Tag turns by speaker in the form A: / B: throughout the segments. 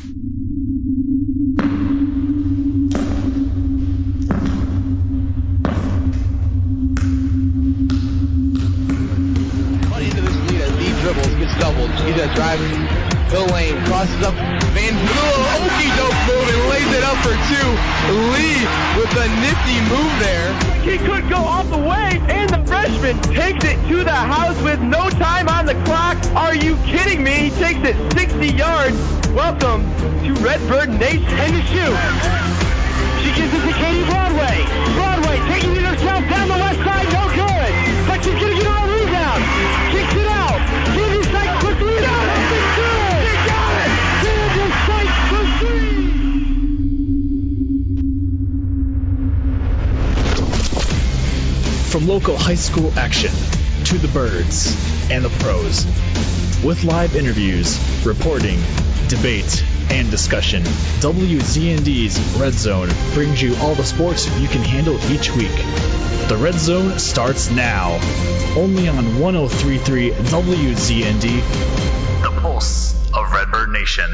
A: Into this lead as he dribbles, gets doubled. He's a drive. Hill Lane crosses up. Van okey-doke move and lays it up for two. Lee with a nifty move there.
B: He could go all the way, and the freshman takes it to the house with no time on the clock. Are you kidding me? He takes it 60 yards. Welcome to Redbird Nation. And the shoot. She gives it to Katie Broadway. Broadway taking it herself down the left side. No good. But she's going to get on a rebound. Kicks it out. Katie Sykes for three. Got it. It's good. She got it. Kansas Sykes for three.
C: From local high school action to the birds and the pros, with live interviews, reporting, debate, and discussion, WZND's Red Zone brings you all the sports you can handle each week. The Red Zone starts now, only on 103.3 WZND, the pulse of Redbird Nation.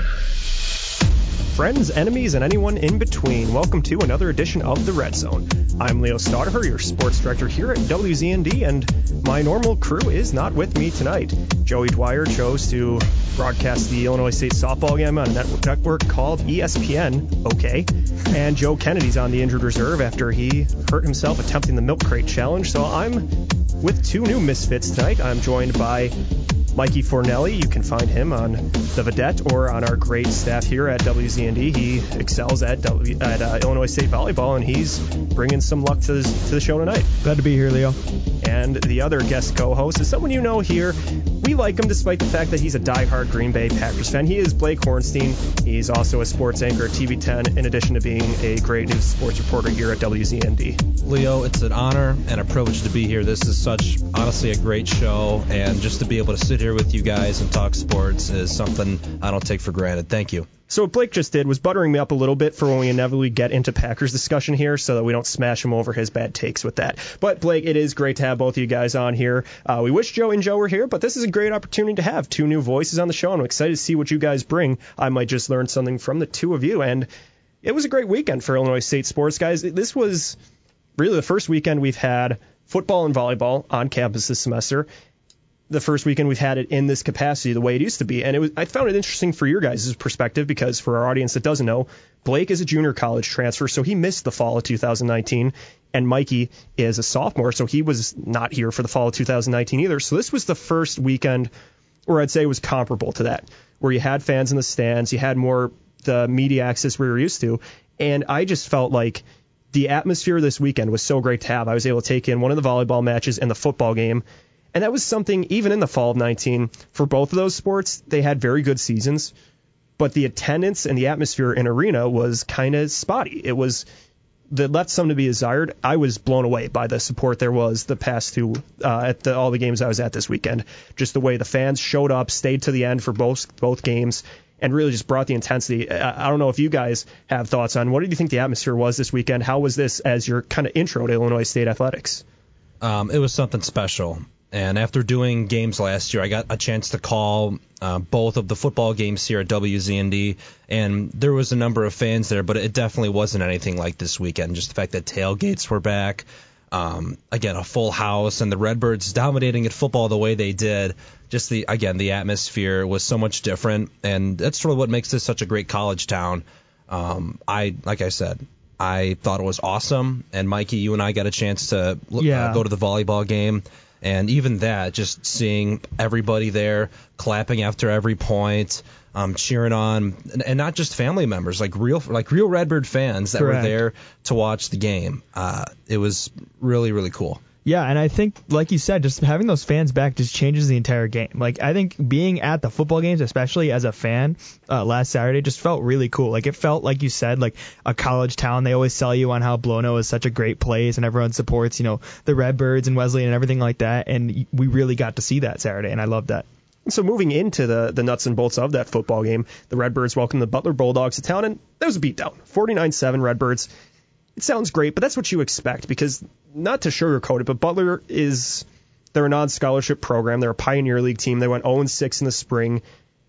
D: Friends, enemies, and anyone in between, welcome to another edition of The Red Zone. I'm Leo Staudacher, your sports director here at WZND, and my normal crew is not with me tonight. Joey Dwyer chose to broadcast the Illinois State softball game on a network called ESPN, okay, and Joe Kennedy's on the injured reserve after he hurt himself attempting the milk crate challenge, so I'm with two new misfits tonight. I'm joined by Mikey Fornelli. You can find him on The Vedette or on our great staff here at WZND. He excels at Illinois State volleyball, and he's bringing some luck to the show tonight.
E: Glad to be here, Leo.
D: And the other guest co-host is someone you know here. We like him despite the fact that he's a diehard Green Bay Packers fan. He is Blake Hornstein. He's also a sports anchor at TV10, in addition to being a great news sports reporter here at WZND.
F: Leo, it's an honor and a privilege to be here. This is honestly a great show, and just to be able to sit here with you guys and talk sports is something I don't take for granted. Thank you.
D: So what Blake just did was buttering me up a little bit for when we inevitably get into Packers discussion here so that we don't smash him over his bad takes with that. But, Blake, it is great to have both of you guys on here. We wish Joe and Joe were here, but this is a great opportunity to have two new voices on the show. I'm excited to see what you guys bring. I might just learn something from the two of you. And it was a great weekend for Illinois State sports, guys. This was really the first weekend we've had football and volleyball on campus this semester. The first weekend we've had it in this capacity the way it used to be. And I found it interesting for your guys' perspective because for our audience that doesn't know, Blake is a junior college transfer, so he missed the fall of 2019. And Mikey is a sophomore, so he was not here for the fall of 2019 either. So this was the first weekend where I'd say it was comparable to that, where you had fans in the stands, you had more the media access we were used to. And I just felt like the atmosphere this weekend was so great to have. I was able to take in one of the volleyball matches and the football game. And that was something, even in the fall of 19, for both of those sports, they had very good seasons. But the attendance and the atmosphere in arena was kind of spotty. It left some to be desired. I was blown away by the support there was the past two at all the games I was at this weekend. Just the way the fans showed up, stayed to the end for both games, and really just brought the intensity. I don't know if you guys have thoughts on what did you think the atmosphere was this weekend? How was this as your kind of intro to Illinois State athletics?
F: It was something special. And after doing games last year, I got a chance to call both of the football games here at WZND, and there was a number of fans there, but it definitely wasn't anything like this weekend. Just the fact that tailgates were back, again, a full house, and the Redbirds dominating at football the way they did. Just the atmosphere was so much different, and that's really what makes this such a great college town. Like I said, I thought it was awesome, and Mikey, you and I got a chance to go to the volleyball game. And even that, just seeing everybody there clapping after every point, cheering on, and not just family members, like real Redbird fans that were there to watch the game. It was really, really cool.
E: Yeah, and I think, like you said, just having those fans back just changes the entire game. Like, I think being at the football games, especially as a fan, last Saturday just felt really cool. Like, it felt, like you said, like a college town. They always sell you on how Blono is such a great place and everyone supports, the Redbirds and Wesleyan and everything like that. And we really got to see that Saturday, and I loved that.
D: So moving into the nuts and bolts of that football game, the Redbirds welcomed the Butler Bulldogs to town, and there was a beatdown. 49-7 Redbirds. It sounds great, but that's what you expect because, not to sugarcoat it, but Butler they're a non-scholarship program. They're a Pioneer League team. They went 0-6 in the spring.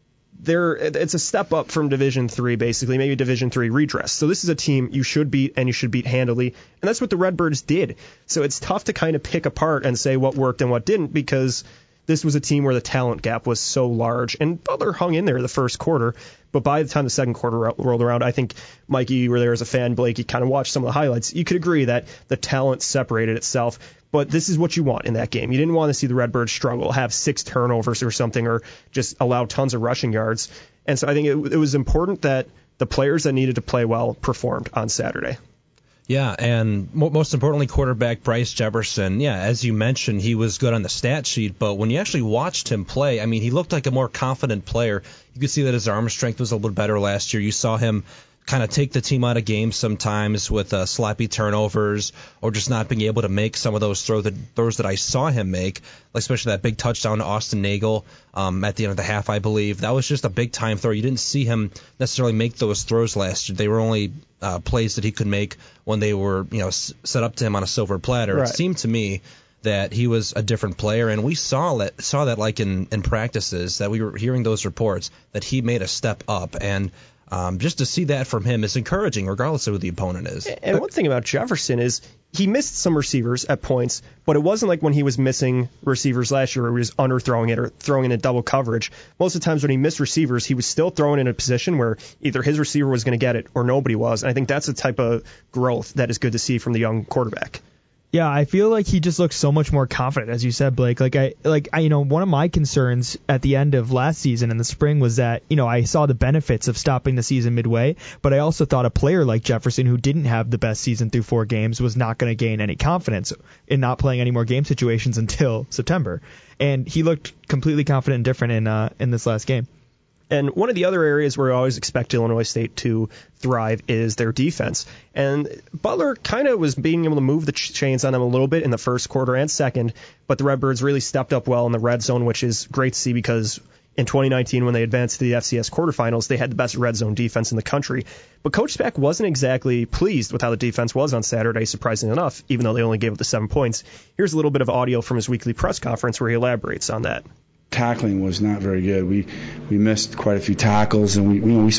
D: it's a step up from Division 3, basically, maybe Division 3 redress. So this is a team you should beat, and you should beat handily, and that's what the Redbirds did. So it's tough to kind of pick apart and say what worked and what didn't, because this was a team where the talent gap was so large, and Butler hung in there the first quarter, but by the time the second quarter rolled around, I think, Mikey, you were there as a fan, Blake, you kind of watched some of the highlights, you could agree that the talent separated itself. But this is what you want in that game. You didn't want to see the Redbirds struggle, have 6 turnovers or something, or just allow tons of rushing yards. And so I think it was important that the players that needed to play well performed on Saturday.
F: Yeah, and most importantly, quarterback Bryce Jefferson. Yeah, as you mentioned, he was good on the stat sheet, but when you actually watched him play, I mean, he looked like a more confident player. You could see that his arm strength was a little bit better last year. You saw him kind of take the team out of games sometimes with sloppy turnovers or just not being able to make some of those throws that I saw him make, especially that big touchdown to Austin Nagel at the end of the half, I believe. That was just a big-time throw. You didn't see him necessarily make those throws last year. They were only plays that he could make when they were set up to him on a silver platter. Right. It seemed to me that he was a different player, and we saw that like in practices, that we were hearing those reports that he made a step up, and just to see that from him is encouraging, regardless of who the opponent is.
D: And one thing about Jefferson is he missed some receivers at points, but it wasn't like when he was missing receivers last year where he was underthrowing it or throwing in a double coverage. Most of the times when he missed receivers, he was still throwing in a position where either his receiver was going to get it or nobody was. And I think that's the type of growth that is good to see from the young quarterback.
E: Yeah, I feel like he just looks so much more confident, as you said, Blake. Like I, one of my concerns at the end of last season in the spring was that, I saw the benefits of stopping the season midway, but I also thought a player like Jefferson, who didn't have the best season through 4 games, was not going to gain any confidence in not playing any more game situations until September. And he looked completely confident and different in this last game.
D: And one of the other areas where I always expect Illinois State to thrive is their defense. And Butler kind of was being able to move the chains on them a little bit in the first quarter and second, but the Redbirds really stepped up well in the red zone, which is great to see because in 2019, when they advanced to the FCS quarterfinals, they had the best red zone defense in the country. But Coach Spack wasn't exactly pleased with how the defense was on Saturday, surprisingly enough, even though they only gave up the 7 points. Here's a little bit of audio from his weekly press conference where he elaborates on that.
G: Tackling was not very good. We missed quite a few tackles, and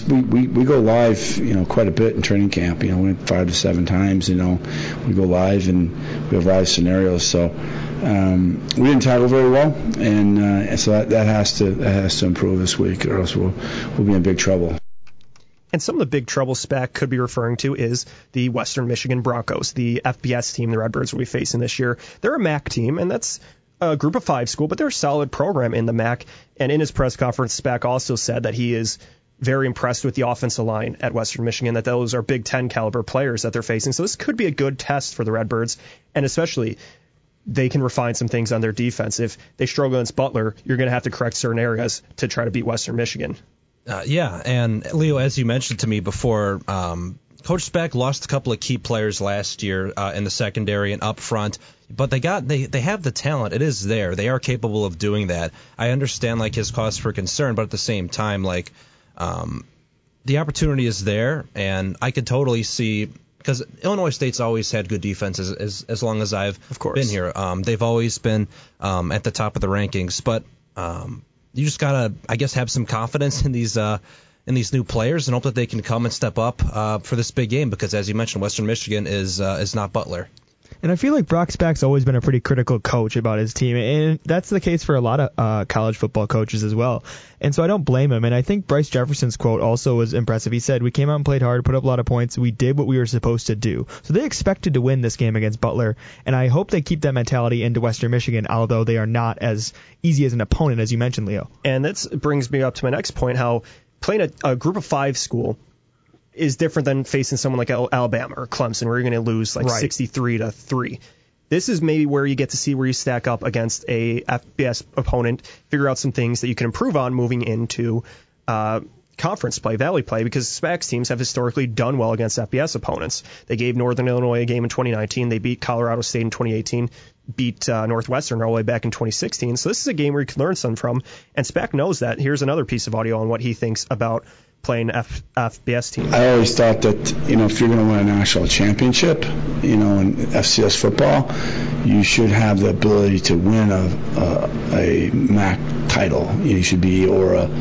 G: we go live, quite a bit in training camp. We went 5 to 7 times. We go live and we have live scenarios. So we didn't tackle very well, and so that has to improve this week, or else we'll be in big trouble.
D: And some of the big trouble Spack could be referring to is the Western Michigan Broncos, the FBS team the Redbirds will be facing this year. They're a MAC team, and that's a group of 5 school, but they're a solid program in the MAC. And in his press conference, Spack also said that he is very impressed with the offensive line at Western Michigan, that those are Big Ten caliber players that they're facing. So this could be a good test for the Redbirds, and especially they can refine some things on their defense. If they struggle against Butler, you're going to have to correct certain areas to try to beat Western Michigan.
F: Yeah, and Leo, as you mentioned to me before, Coach Spack lost a couple of key players last year in the secondary and up front, but they have the talent. It is there. They are capable of doing that. I understand his cause for concern, but at the same time, the opportunity is there, and I could totally see, because Illinois State's always had good defenses as long as I've been here. They've always been at the top of the rankings, but you just gotta, I guess, have some confidence in these new players and hope that they can come and step up for this big game, because as you mentioned, Western Michigan is not Butler.
E: And I feel like Brock Spack's always been a pretty critical coach about his team, and that's the case for a lot of college football coaches as well. And so I don't blame him. And I think Bryce Jefferson's quote also was impressive. He said, "We came out and played hard, put up a lot of points. We did what we were supposed to do." So they expected to win this game against Butler, and I hope they keep that mentality into Western Michigan, although they are not as easy as an opponent, as you mentioned, Leo.
D: And that brings me up to my next point, how playing a group of 5 school is different than facing someone like Alabama or Clemson, where you're going to lose 63-3. This is maybe where you get to see where you stack up against a FBS opponent, figure out some things that you can improve on moving into conference play, Valley play, because Spack's teams have historically done well against FBS opponents. They gave Northern Illinois a game in 2019. They beat Colorado State in 2018, beat Northwestern all the way back in 2016. So this is a game where you can learn something from, and Spack knows that. Here's another piece of audio on what he thinks about playing FBS team.
G: I always thought that, if you're going to win a national championship, in FCS football, you should have the ability to win a MAC title. You should be, or a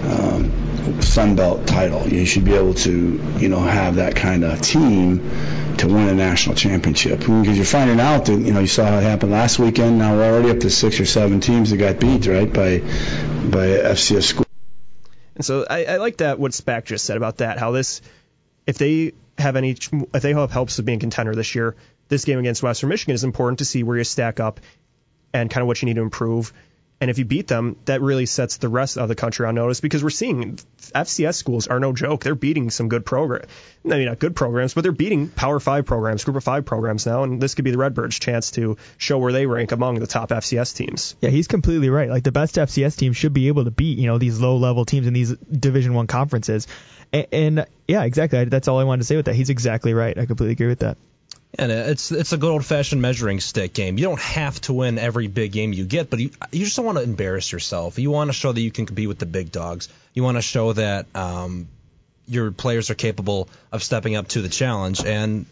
G: Sun Belt title. You should be able to, have that kind of team to win a national championship. Because you're finding out that, you saw how it happened last weekend. Now we're already up to 6 or 7 teams that got beat, right, by FCS school.
D: And so I like that what Spack just said about that. How this, if they have hopes of being a contender this year, this game against Western Michigan is important to see where you stack up and kind of what you need to improve. And if you beat them, that really sets the rest of the country on notice, because we're seeing FCS schools are no joke. They're beating some good programs. I mean, not good programs, but they're beating Power 5 programs, Group of 5 programs now, and this could be the Redbirds' chance to show where they rank among the top FCS teams.
E: Yeah, he's completely right. Like, the best FCS teams should be able to beat, these low-level teams in these Division I conferences. And yeah, exactly. That's all I wanted to say with that. He's exactly right. I completely agree with that.
F: And it's a good old-fashioned measuring stick game. You don't have to win every big game you get, but you just don't want to embarrass yourself. You want to show that you can compete with the big dogs. You want to show that your players are capable of stepping up to the challenge. And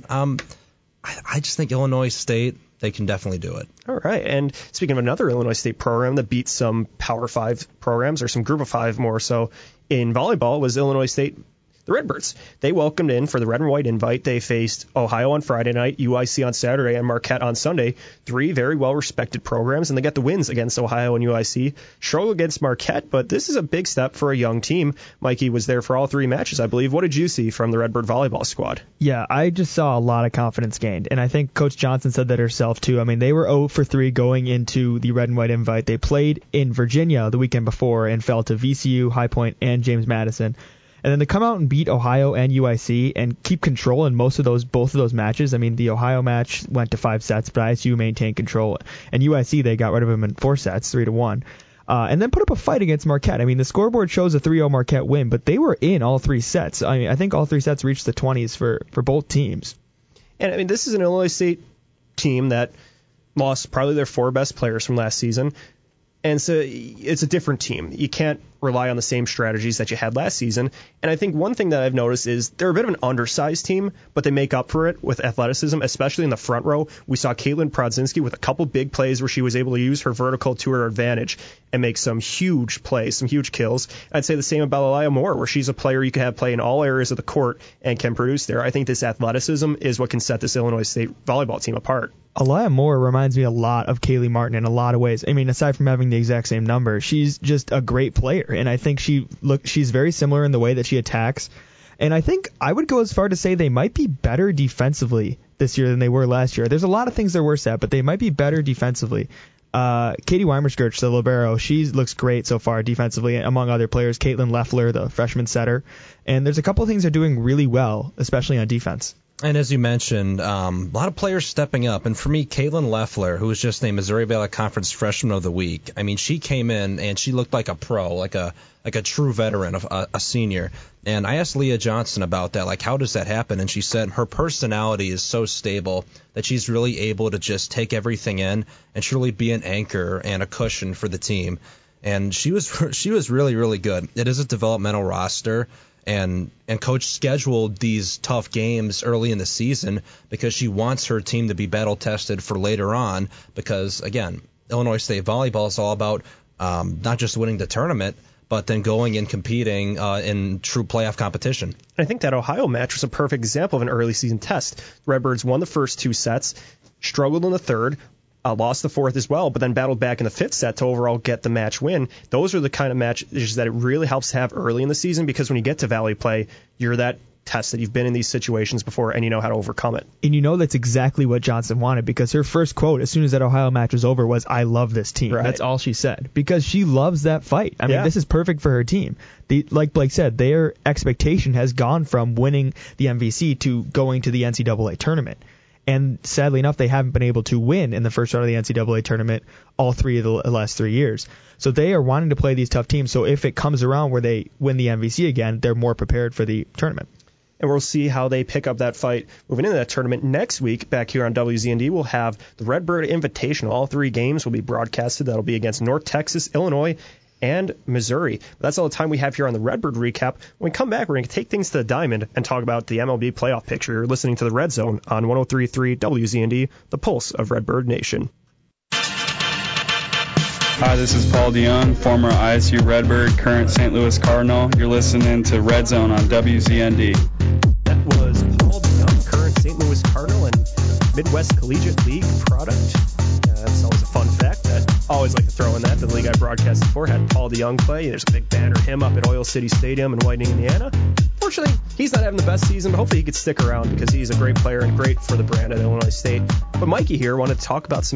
F: I just think Illinois State, they can definitely do it.
D: All right. And speaking of another Illinois State program that beat some Power 5 programs, or some Group of 5 more so, in volleyball, was Illinois State. The Redbirds, they welcomed in for the red and white invite. They faced Ohio on Friday night, UIC on Saturday, and Marquette on Sunday. 3 very well-respected programs, and they get the wins against Ohio and UIC. Struggled against Marquette, but this is a big step for a young team. Mikey was there for all 3 matches, I believe. What did you see from the Redbird volleyball squad?
E: Yeah, I just saw a lot of confidence gained, and I think Coach Johnson said that herself, too. I mean, they were 0 for 3 going into the red and white invite. They played in Virginia the weekend before and fell to VCU, High Point, and James Madison. And then to come out and beat Ohio and UIC and keep control in both of those matches. I mean, the Ohio match went to 5 sets, but ISU maintained control. And UIC, they got rid of them in 4 sets, 3-1. And then put up a fight against Marquette. I mean, the scoreboard shows a 3-0 Marquette win, but they were in all 3 sets. I mean, I think all 3 sets reached the 20s for both teams.
D: And I mean, this is an Illinois State team that lost probably their 4 best players from last season. And so it's a different team. You can't rely on the same strategies that you had last season. And I think one thing that I've noticed is they're a bit of an undersized team, but they make up for it with athleticism, especially in the front row. We saw Caitlin Prodzinski with a couple big plays where she was able to use her vertical to her advantage and make some huge plays, some huge kills. I'd say the same about Aliyah Moore, where she's a player you can have play in all areas of the court and can produce there. I think this athleticism is what can set this Illinois State volleyball team apart.
E: Aliyah Moore reminds me a lot of Kaylee Martin in a lot of ways. I mean, aside from having the exact same number, she's just a great player, and I think she's very similar in the way that she attacks. And I think I would go as far to say they might be better defensively this year than they were last year. There's a lot of things they're worse at, but they might be better defensively. Katie Weimerskirch, the libero, she looks great so far defensively, among other players. Caitlin Leffler, the freshman setter. And there's a couple of things they're doing really well, especially on defense.
F: And as you mentioned, a lot of players stepping up. And for me, Caitlin Leffler, who was just named Missouri Valley Conference Freshman of the Week, I mean, she came in and she looked like a pro, like a true veteran, a senior. And I asked Leah Johnson about that, like, how does that happen? And she said her personality is so stable that she's really able to just take everything in and truly be an anchor and a cushion for the team. And she was really, really good. It is a developmental roster. And Coach scheduled these tough games early in the season because she wants her team to be battle tested for later on. Because again, Illinois State volleyball is all about not just winning the tournament, but then going and competing in true playoff competition.
D: I think that Ohio match was a perfect example of an early season test. Redbirds won the first 2 sets, struggled in the third, lost the fourth as well, but then battled back in the 5th set to overall get the match win. Those are the kind of matches that it really helps to have early in the season, because when you get to Valley play, you're that test that you've been in these situations before and you know how to overcome it.
E: And you know that's exactly what Johnson wanted, because her first quote as soon as that Ohio match was over was, "I love this team." Right. That's all she said, because she loves that fight. I mean, this is perfect for her team. Like Blake said, their expectation has gone from winning the MVC to going to the NCAA tournament. And sadly enough, they haven't been able to win in the first round of the NCAA tournament all 3 of the last 3 years. So they are wanting to play these tough teams. So if it comes around where they win the MVC again, they're more prepared for the tournament.
D: And we'll see how they pick up that fight moving into that tournament. Next week, back here on WZND, we'll have the Redbird Invitational. All 3 games will be broadcasted. That'll be against North Texas, Illinois, and Missouri. But that's all the time we have here on the Redbird Recap. When we come back, we're going to take things to the diamond and talk about the MLB playoff picture. You're listening to the Red Zone on 103.3 WZND, the pulse of Redbird Nation.
H: Hi, this is Paul DeYoung, former ISU Redbird, current St. Louis Cardinal. You're listening to Red Zone on WZND.
D: That was Paul DeYoung, current St. Louis Cardinal and Midwest Collegiate League product. That's always a fun fact. I always like to throw in that. The league I broadcasted for had Paul DeYoung play. There's a big banner of him up at Oil City Stadium in Whiting, Indiana. Fortunately, he's not having the best season, but hopefully he could stick around because he's a great player and great for the brand at Illinois State. But Mikey here wanted to talk about some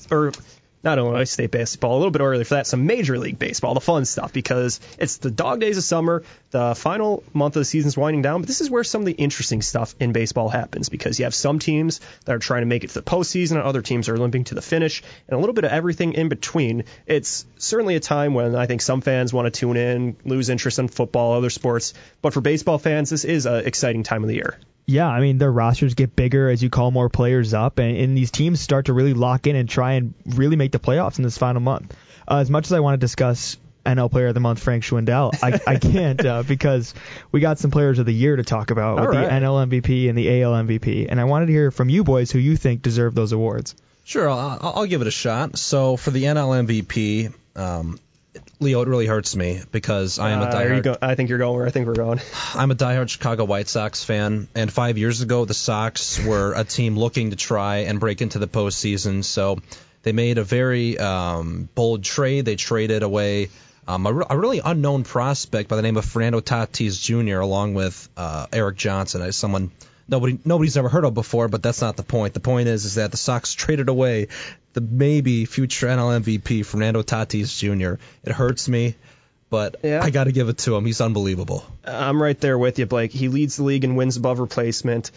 D: not Illinois State baseball, a little bit earlier for that, some Major League Baseball, the fun stuff, because it's the dog days of summer, the final month of the season's winding down, but this is where some of the interesting stuff in baseball happens, because you have some teams that are trying to make it to the postseason, and other teams are limping to the finish, and a little bit of everything in between. It's certainly a time when I think some fans want to tune in, lose interest in football, other sports, but for baseball fans, this is an exciting time of the year.
E: Yeah, I mean, their rosters get bigger as you call more players up, and these teams start to really lock in and try and really make the playoffs in this final month. As much as I want to discuss NL Player of the Month, Frank Schwindel, I can't because we got some Players of the Year to talk about with the NL MVP and the AL MVP, and I wanted to hear from you boys who you think deserve those awards.
F: Sure, I'll give it a shot. So for the NL MVP, Leo, it really hurts me because I am a diehard.
D: I think you're going where I think we're going.
F: I'm a diehard Chicago White Sox fan, and 5 years ago the Sox were a team looking to try and break into the postseason. So they made a very bold trade. They traded away a really unknown prospect by the name of Fernando Tatis Jr. along with Eric Johnson, as someone nobody's ever heard of before, but that's not the point. The point is that the Sox traded away the maybe future NL MVP, Fernando Tatis Jr. It hurts me, but yeah. I got to give it to him. He's unbelievable.
D: I'm right there with you, Blake. He leads the league in wins above replacement,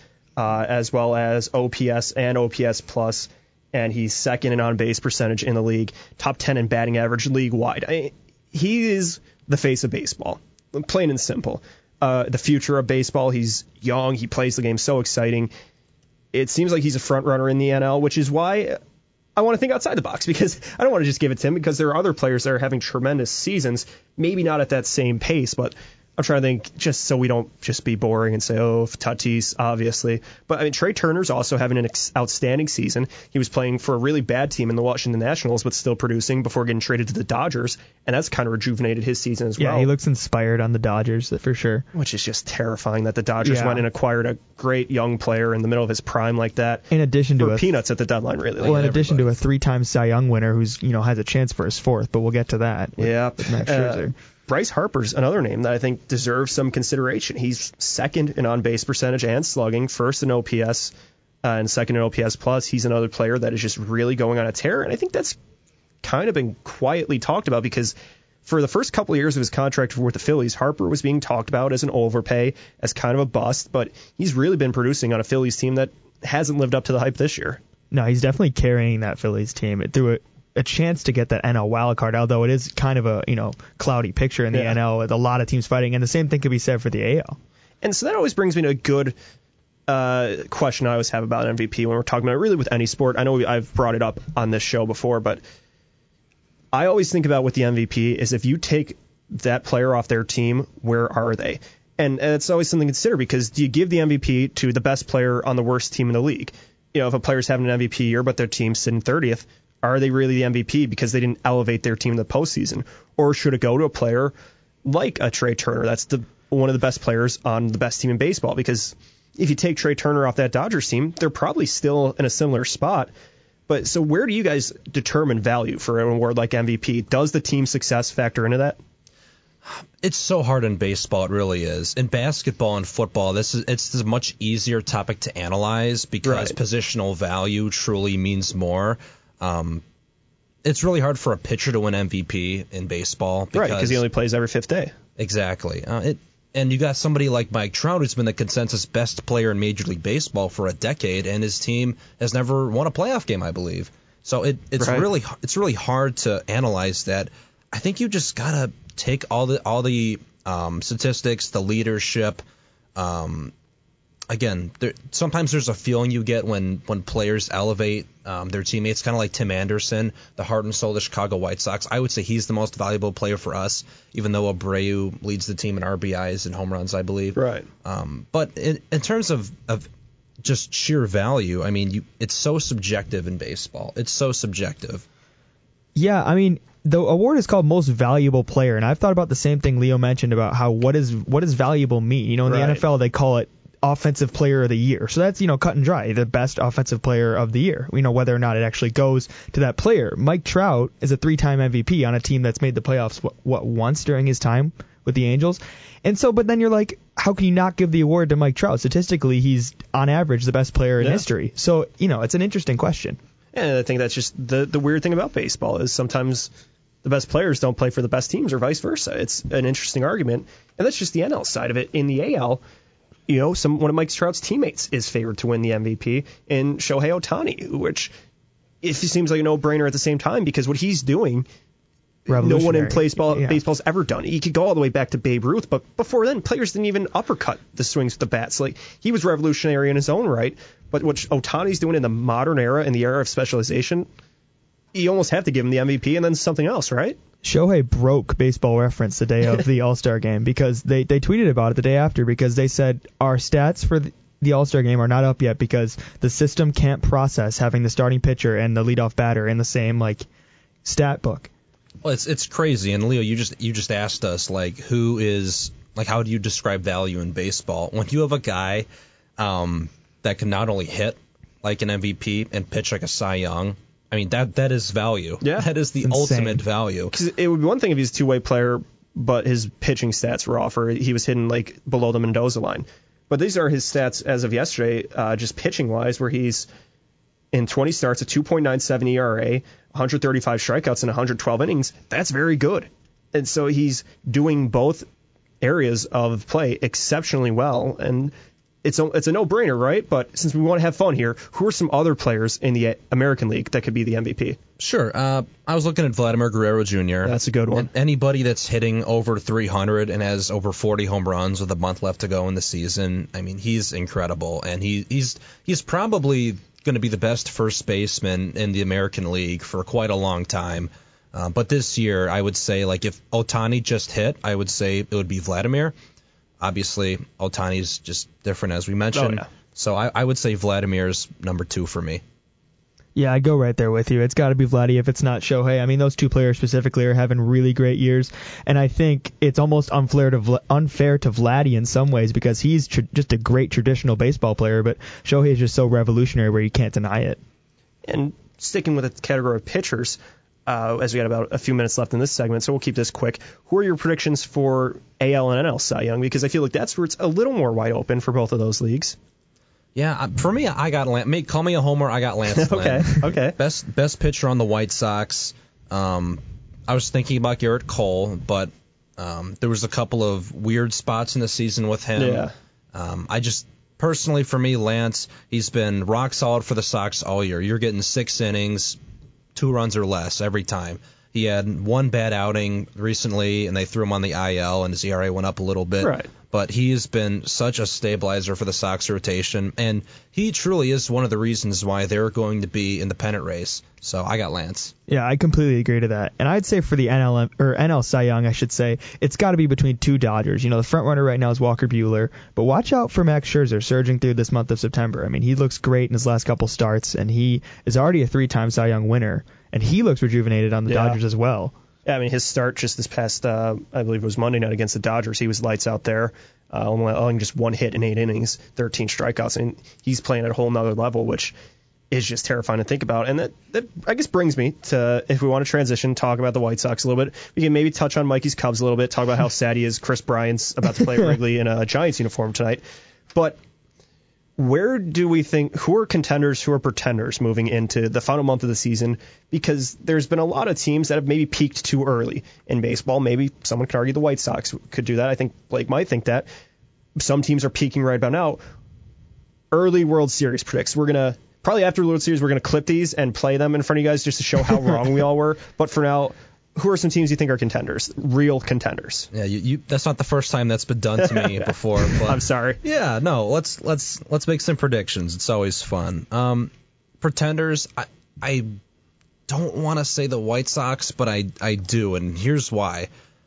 D: as well as OPS and OPS plus, and he's second in on-base percentage in the league, top 10 in batting average league-wide. He is the face of baseball, plain and simple. The future of baseball. He's young. He plays the game so exciting. It seems like he's a front runner in the NL, which is why I want to think outside the box, because I don't want to just give it to him, because there are other players that are having tremendous seasons, maybe not at that same pace, but I'm trying to think just so we don't just be boring and say, oh, Tatis, obviously. But I mean, Trey Turner's also having an outstanding season. He was playing for a really bad team in the Washington Nationals, but still producing before getting traded to the Dodgers, and that's kind of rejuvenated his season as well.
E: Yeah, he looks inspired on the Dodgers, for sure.
D: Which is just terrifying that the Dodgers went and acquired a great young player in the middle of his prime like that.
E: In addition to
D: peanuts at the deadline, really.
E: Well, in addition to a 3-time Cy Young winner who's has a chance for his fourth, but we'll get to that. With Max Scherzer.
D: Bryce Harper's another name that I think deserves some consideration. He's second in on-base percentage and slugging, first in OPS and second in OPS plus. He's another player that is just really going on a tear, and I think that's kind of been quietly talked about, because for the first couple of years of his contract with the Phillies, Harper was being talked about as an overpay, as kind of a bust, but he's really been producing on a Phillies team that hasn't lived up to the hype this year.
E: No, he's definitely carrying that Phillies team through a chance to get that NL wild card, although it is kind of a cloudy picture in the NL with a lot of teams fighting, and the same thing could be said for the AL.
D: And so that always brings me to a good question I always have about MVP when we're talking about it, really with any sport. I know I've brought it up on this show before, but I always think about with the MVP is if you take that player off their team, where are they? And it's always something to consider, because do you give the MVP to the best player on the worst team in the league? If a player's having an MVP year but their team's sitting 30th, are they really the MVP because they didn't elevate their team in the postseason? Or should it go to a player like a Trey Turner? That's one of the best players on the best team in baseball, because if you take Trey Turner off that Dodgers team, they're probably still in a similar spot. But so where do you guys determine value for an award like MVP? Does the team success factor into that?
F: It's so hard in baseball, it really is. In basketball and football, it's a much easier topic to analyze, because positional value truly means more. It's really hard for a pitcher to win MVP in baseball,
D: because he only plays every fifth day.
F: Exactly. And you got somebody like Mike Trout, who's been the consensus best player in Major League Baseball for a decade, and his team has never won a playoff game, I believe. So it's really hard to analyze that. I think you just gotta take all the statistics, the leadership. Again, sometimes there's a feeling you get when players elevate their teammates, kind of like Tim Anderson, the heart and soul of the Chicago White Sox. I would say he's the most valuable player for us, even though Abreu leads the team in RBIs and home runs, I believe.
D: Right.
F: But in terms of just sheer value, I mean, it's so subjective in baseball. It's so subjective.
E: Yeah, I mean, the award is called Most Valuable Player, and I've thought about the same thing Leo mentioned about how what does valuable mean? You know, in the NFL they call it Offensive Player of the Year. So that's, cut and dry, the best offensive player of the year. Whether or not it actually goes to that player. Mike Trout is a 3-time MVP on a team that's made the playoffs, once during his time with the Angels. And so, but then you're like, how can you not give the award to Mike Trout? Statistically, he's on average the best player in history. So, it's an interesting question.
D: And I think that's just the weird thing about baseball is sometimes the best players don't play for the best teams or vice versa. It's an interesting argument. And that's just the NL side of it. In the AL, one of Mike Trout's teammates is favored to win the MVP in Shohei Ohtani, which it seems like a no-brainer at the same time because what he's doing, no one in baseball's ever done. He could go all the way back to Babe Ruth, but before then, players didn't even uppercut the swings with the bats. Like, he was revolutionary in his own right, but what Ohtani's doing in the modern era, in the era of specialization, you almost have to give him the MVP and then something else, right?
E: Shohei broke Baseball Reference the day of the All-Star game because they tweeted about it the day after because they said our stats for the All-Star game are not up yet because the system can't process having the starting pitcher and the leadoff batter in the same stat book.
F: Well, it's crazy. And Leo, you just asked us who is how do you describe value in baseball? When you have a guy that can not only hit like an MVP and pitch like a Cy Young. I mean, that is value.
D: Yeah.
F: That is the ultimate value.
D: Because it would be one thing if he's a two-way player, but his pitching stats were off, or he was hitting below the Mendoza line. But these are his stats as of yesterday, just pitching-wise, where he's in 20 starts, a 2.97 ERA, 135 strikeouts, and 112 innings. That's very good. And so he's doing both areas of play exceptionally well, and it's a no-brainer, right? But since we want to have fun here, who are some other players in the American League that could be the MVP?
F: Sure. I was looking at Vladimir Guerrero Jr.
D: That's a good one.
F: Anybody that's hitting over 300 and has over 40 home runs with a month left to go in the season, I mean, he's incredible. And he's probably going to be the best first baseman in the American League for quite a long time. But this year, I would say, if Ohtani just hit, I would say it would be Vladimir. Obviously, Ohtani's just different, as we mentioned.
D: Oh, yeah.
F: So I would say Vladimir's number 2 for me.
E: Yeah, I'd go right there with you. It's got to be Vladdy if it's not Shohei. I mean, those two players specifically are having really great years, and I think it's almost unfair to Vladdy in some ways because he's just a great traditional baseball player, but Shohei is just so revolutionary where you can't deny it.
D: And sticking with the category of pitchers, as we got about a few minutes left in this segment, so we'll keep this quick. Who are your predictions for AL and NL Cy Young? Because I feel like that's where it's a little more wide open for both of those leagues.
F: Yeah, for me, I got call me a homer. I got Lance Lynn.
D: Okay.
F: Best pitcher on the White Sox. I was thinking about Garrett Cole, but there was a couple of weird spots in the season with him.
D: Yeah.
F: I just personally, for me, Lance, he's been rock solid for the Sox all year. You're getting 6 innings, 2 runs or less every time. He had one bad outing recently, and they threw him on the IL, and his ERA went up a little bit.
D: Right.
F: But he has been such a stabilizer for the Sox rotation, and he truly is one of the reasons why they're going to be in the pennant race. So I got Lance.
E: Yeah, I completely agree to that. And I'd say for the NL Cy Young, I should say, it's got to be between 2 Dodgers. The front runner right now is Walker Buehler, but watch out for Max Scherzer surging through this month of September. I mean, he looks great in his last couple starts, and he is already a 3-time Cy Young winner, and he looks rejuvenated on the Dodgers as well.
D: Yeah, I mean, his start just this past, I believe it was Monday night against the Dodgers, he was lights out there, only allowing just 1 hit in 8 innings, 13 strikeouts, and he's playing at a whole nother level, which is just terrifying to think about. And that I guess brings me to, if we want to transition, talk about the White Sox a little bit, we can maybe touch on Mikey's Cubs a little bit, talk about how sad he is. Chris Bryant's about to play Wrigley in a Giants uniform tonight. But where do we think, who are contenders, who are pretenders moving into the final month of the season? Because there's been a lot of teams that have maybe peaked too early in baseball. Maybe someone could argue the White Sox could do that. I think Blake might think that. Some teams are peaking right about now. Early World Series predicts. We're going to, probably after the World Series, we're going to clip these and play them in front of you guys just to show how wrong we all were. But for now, who are some teams you think are contenders, real contenders?
F: Yeah, that's not the first time that's been done to me before. But
D: I'm sorry.
F: Yeah, no, let's make some predictions. It's always fun. Pretenders, I don't want to say the White Sox, but I do, and here's why.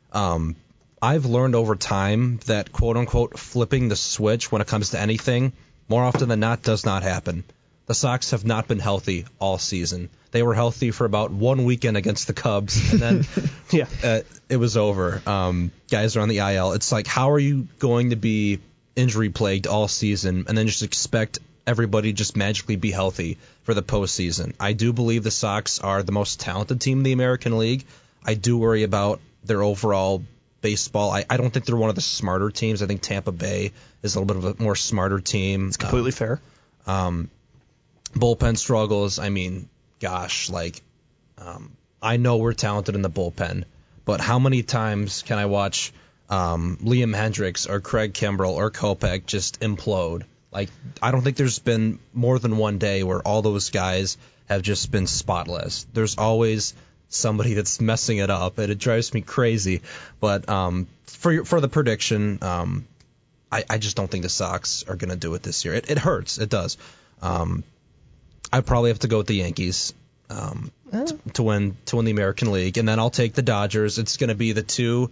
F: I've learned over time that quote unquote flipping the switch when it comes to anything more often than not does not happen. The Sox have not been healthy all season. They were healthy for about one weekend against the Cubs, and then it was over. Guys are on the IL. It's like, how are you going to be injury plagued all season and then just expect everybody just magically be healthy for the postseason? I do believe the Sox are the most talented team in the American League. I do worry about their overall baseball. I don't think they're one of the smarter teams. I think Tampa Bay is a little bit of a more smarter team.
D: It's completely fair.
F: Bullpen struggles. I mean, gosh, I know we're talented in the bullpen, but how many times can I watch Liam Hendricks or Craig Kimbrell or Kopech just implode? Like, I don't think there's been more than one day where all those guys have just been spotless. There's always somebody that's messing it up, and it drives me crazy. But for the prediction, I just don't think the Sox are going to do it this year. It hurts. It does. I probably have to go with the Yankees to win the American League, and then I'll take the Dodgers. It's going to be the two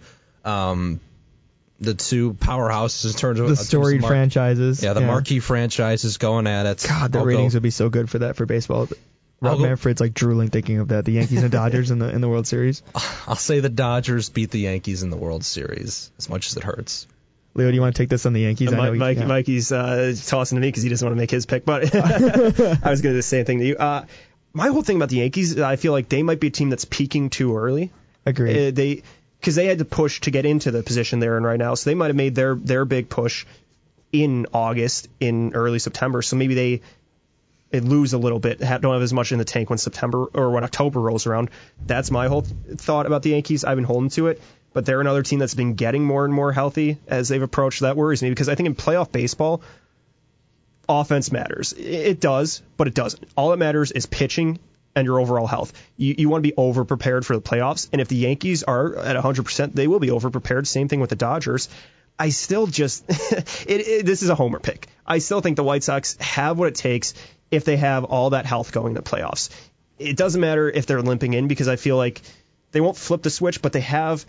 F: powerhouses in terms of
E: the storied franchises.
F: Yeah, the marquee franchises going at it.
E: God, the ratings would be so good for that for baseball. Rob Manfred's like drooling thinking of that. The Yankees and Dodgers in the World Series.
F: I'll say the Dodgers beat the Yankees in the World Series, as much as it hurts.
E: Leo, do you want to take this on the Yankees?
D: Mikey's tossing to me because he doesn't want to make his pick, but I was going to do the same thing to you. My whole thing about the Yankees, I feel like they might be a team that's peaking too early.
E: Agreed.
D: Because they had to push to get into the position they're in right now, so they might have made their big push in August, in early September. So maybe they lose a little bit, don't have as much in the tank when October rolls around. That's my whole thought about the Yankees. I've been holding to it. But they're another team that's been getting more and more healthy as they've approached. That worries me because I think in playoff baseball, offense matters. It does, but it doesn't. All that matters is pitching and your overall health. You want to be over-prepared for the playoffs, and if the Yankees are at 100%, they will be over-prepared. Same thing with the Dodgers. I still just this is a homer pick. I still think the White Sox have what it takes if they have all that health going in the playoffs. It doesn't matter if they're limping in because I feel like they won't flip the switch, but they have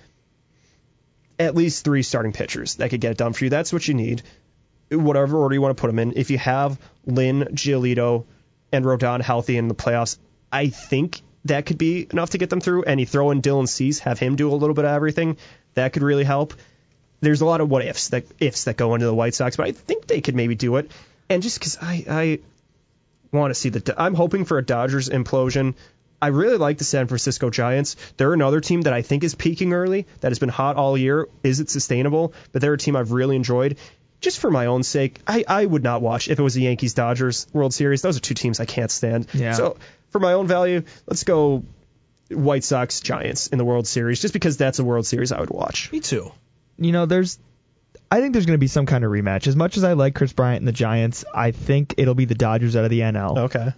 D: at least 3 starting pitchers that could get it done for you. That's what you need, whatever order you want to put them in. If you have Lynn, Giolito, and Rodon healthy in the playoffs, I think that could be enough to get them through. And you throw in Dylan Cease, have him do a little bit of everything. That could really help. There's a lot of what ifs that go into the White Sox, but I think they could maybe do it. And just because I want to see I'm hoping for a Dodgers implosion. I really like the San Francisco Giants. They're another team that I think is peaking early, that has been hot all year. Is it sustainable? But they're a team I've really enjoyed. Just for my own sake, I would not watch if it was the Yankees-Dodgers World Series. Those are 2 teams I can't stand.
E: Yeah.
D: So for my own value, let's go White Sox-Giants in the World Series, just because that's a World Series I would watch.
F: Me too.
E: You know, I think there's going to be some kind of rematch. As much as I like Chris Bryant and the Giants, I think it'll be the Dodgers out of the NL.
D: Okay.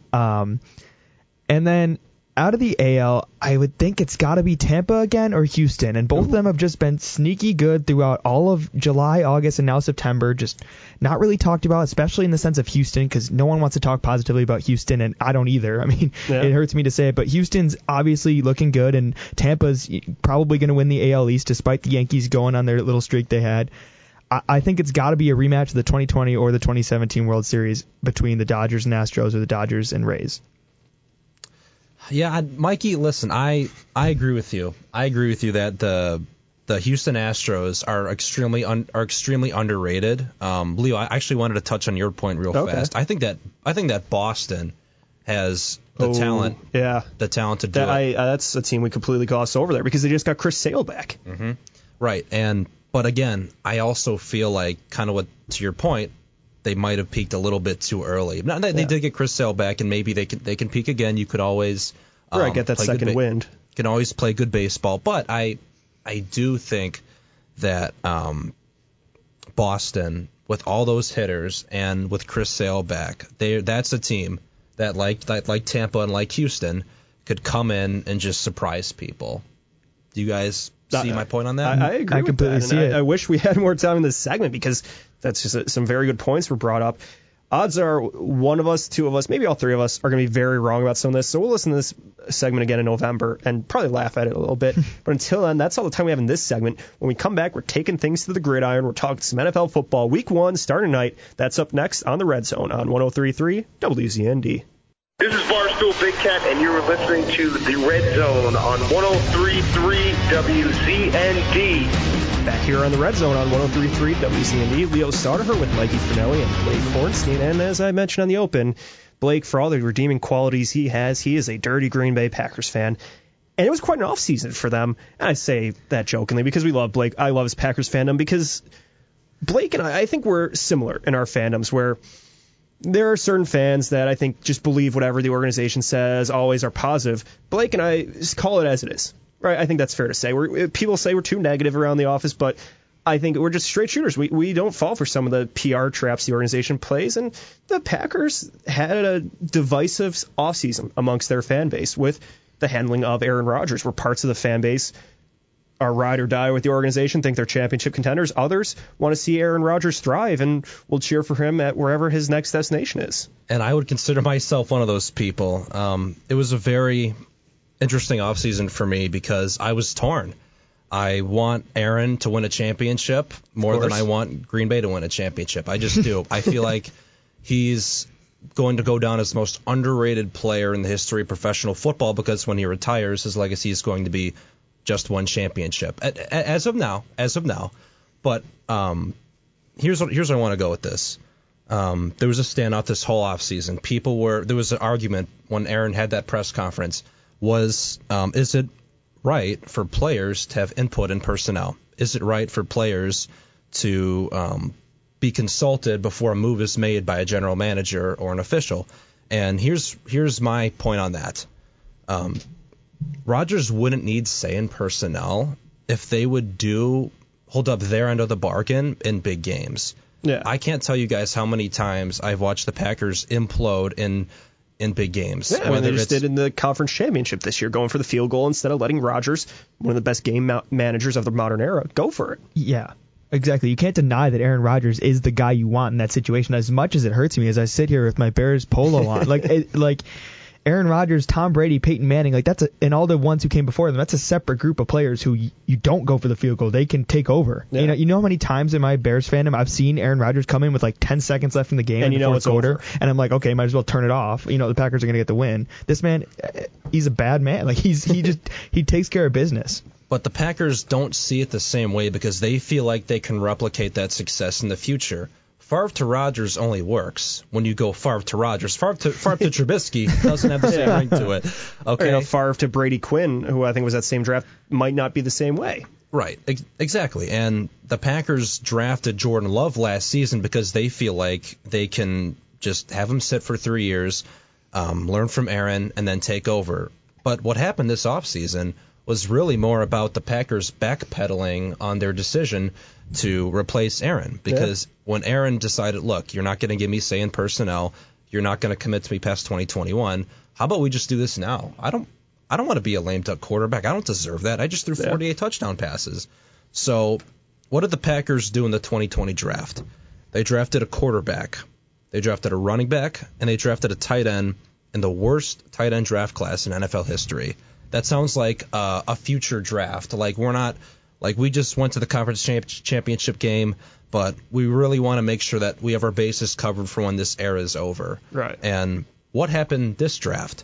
E: And then out of the AL, I would think it's got to be Tampa again or Houston, and both of them have just been sneaky good throughout all of July, August, and now September. Just not really talked about, especially in the sense of Houston, because no one wants to talk positively about Houston, and I don't either. I mean, It hurts me to say it, but Houston's obviously looking good, and Tampa's probably going to win the AL East despite the Yankees going on their little streak they had. I think it's got to be a rematch of the 2020 or the 2017 World Series between the Dodgers and Astros or the Dodgers and Rays.
F: Yeah, Mikey, listen, I agree with you. I agree with you that the Houston Astros are extremely underrated. Leo, I actually wanted to touch on your point real fast. I think that Boston has the talent.
D: Yeah,
F: the talent to do it.
D: That's a team we completely glossed over there because they just got Chris Sale back.
F: Mm-hmm. Right, but again, I also feel like, kind of what to your point, they might have peaked a little bit too early. Now, they did get Chris Sale back, and maybe they can peak again. You could always
D: get that second wind.
F: Can always play good baseball, but I do think that Boston, with all those hitters and with Chris Sale back, that's a team that like Tampa and like Houston could come in and just surprise people. Do you guys see my point on that?
D: I agree. I completely see it. I wish we had more time in this segment because that's just some very good points were brought up. Odds are one of us, 2 of us, maybe all 3 of us are going to be very wrong about some of this. So we'll listen to this segment again in November and probably laugh at it a little bit. But until then, that's all the time we have in this segment. When we come back, we're taking things to the gridiron. We're talking some NFL football. Week 1, starting tonight. That's up next on the Red Zone on 103.3 WZND.
I: This is Varsity Barstool Big Cat, and you're listening to the Red Zone on 103.3 WZND.
D: Back here on the Red Zone on 103.3 WZND, Leo Sauterher with Mikey Finelli and Blake Hornstein. And as I mentioned on the open, Blake, for all the redeeming qualities he has, he is a dirty Green Bay Packers fan. And it was quite an offseason for them. And I say that jokingly because we love Blake. I love his Packers fandom because Blake and I think we're similar in our fandoms where there are certain fans that I think just believe whatever the organization says, always are positive. Blake and I just call it as it is. Right? I think that's fair to say. People say we're too negative around the office, but I think we're just straight shooters. We don't fall for some of the PR traps the organization plays, and the Packers had a divisive offseason amongst their fan base with the handling of Aaron Rodgers, where parts of the fan base are ride or die with the organization, think they're championship contenders. Others want to see Aaron Rodgers thrive and will cheer for him at wherever his next destination is.
F: And I would consider myself one of those people. It was a very interesting offseason for me because I was torn. I want Aaron to win a championship more than I want Green Bay to win a championship. I just do. I feel like he's going to go down as the most underrated player in the history of professional football because when he retires, his legacy is going to be just one championship. As of now. But here's where I want to go with this. There was a standout this whole offseason. There was an argument when Aaron had that press conference. Is it right for players to have input in personnel? Is it right for players to be consulted before a move is made by a general manager or an official? And here's my point on that. Rodgers wouldn't need say in personnel if they would hold up their end of the bargain in big games.
D: Yeah.
F: I can't tell you guys how many times I've watched the Packers implode in big games.
D: Yeah, they just did in the conference championship this year, going for the field goal instead of letting Rodgers, one of the best game managers of the modern era, go for it.
E: Yeah, exactly. You can't deny that Aaron Rodgers is the guy you want in that situation. As much as it hurts me as I sit here with my Bears polo on, like Aaron Rodgers, Tom Brady, Peyton Manning, and all the ones who came before them, that's a separate group of players who you don't go for the field goal. They can take over. Yeah. You know how many times in my Bears fandom I've seen Aaron Rodgers come in with 10 seconds left in the game
D: and
E: in the fourth quarter, and I'm like, okay, might as well turn it off. The Packers are going to get the win. This man, he's a bad man. He takes care of business.
F: But the Packers don't see it the same way because they feel like they can replicate that success in the future. Favre to Rodgers only works when you go Favre to Rodgers. Favre to Trubisky doesn't have the same ring to it. Okay.
D: Favre to Brady Quinn, who I think was that same draft, might not be the same way.
F: Right, exactly. And the Packers drafted Jordan Love last season because they feel like they can just have him sit for 3 years, learn from Aaron, and then take over. But what happened this offseason was really more about the Packers backpedaling on their decision to replace Aaron. Because when Aaron decided, look, you're not going to give me say in personnel, you're not going to commit to me past 2021, how about we just do this now? I don't want to be a lame duck quarterback. I don't deserve that. I just threw 48 touchdown passes. So what did the Packers do in the 2020 draft? They drafted a quarterback, they drafted a running back, and they drafted a tight end in the worst tight end draft class in NFL history. That sounds like a future draft. We just went to the conference championship game, but we really want to make sure that we have our bases covered for when this era is over.
D: Right.
F: And what happened this draft?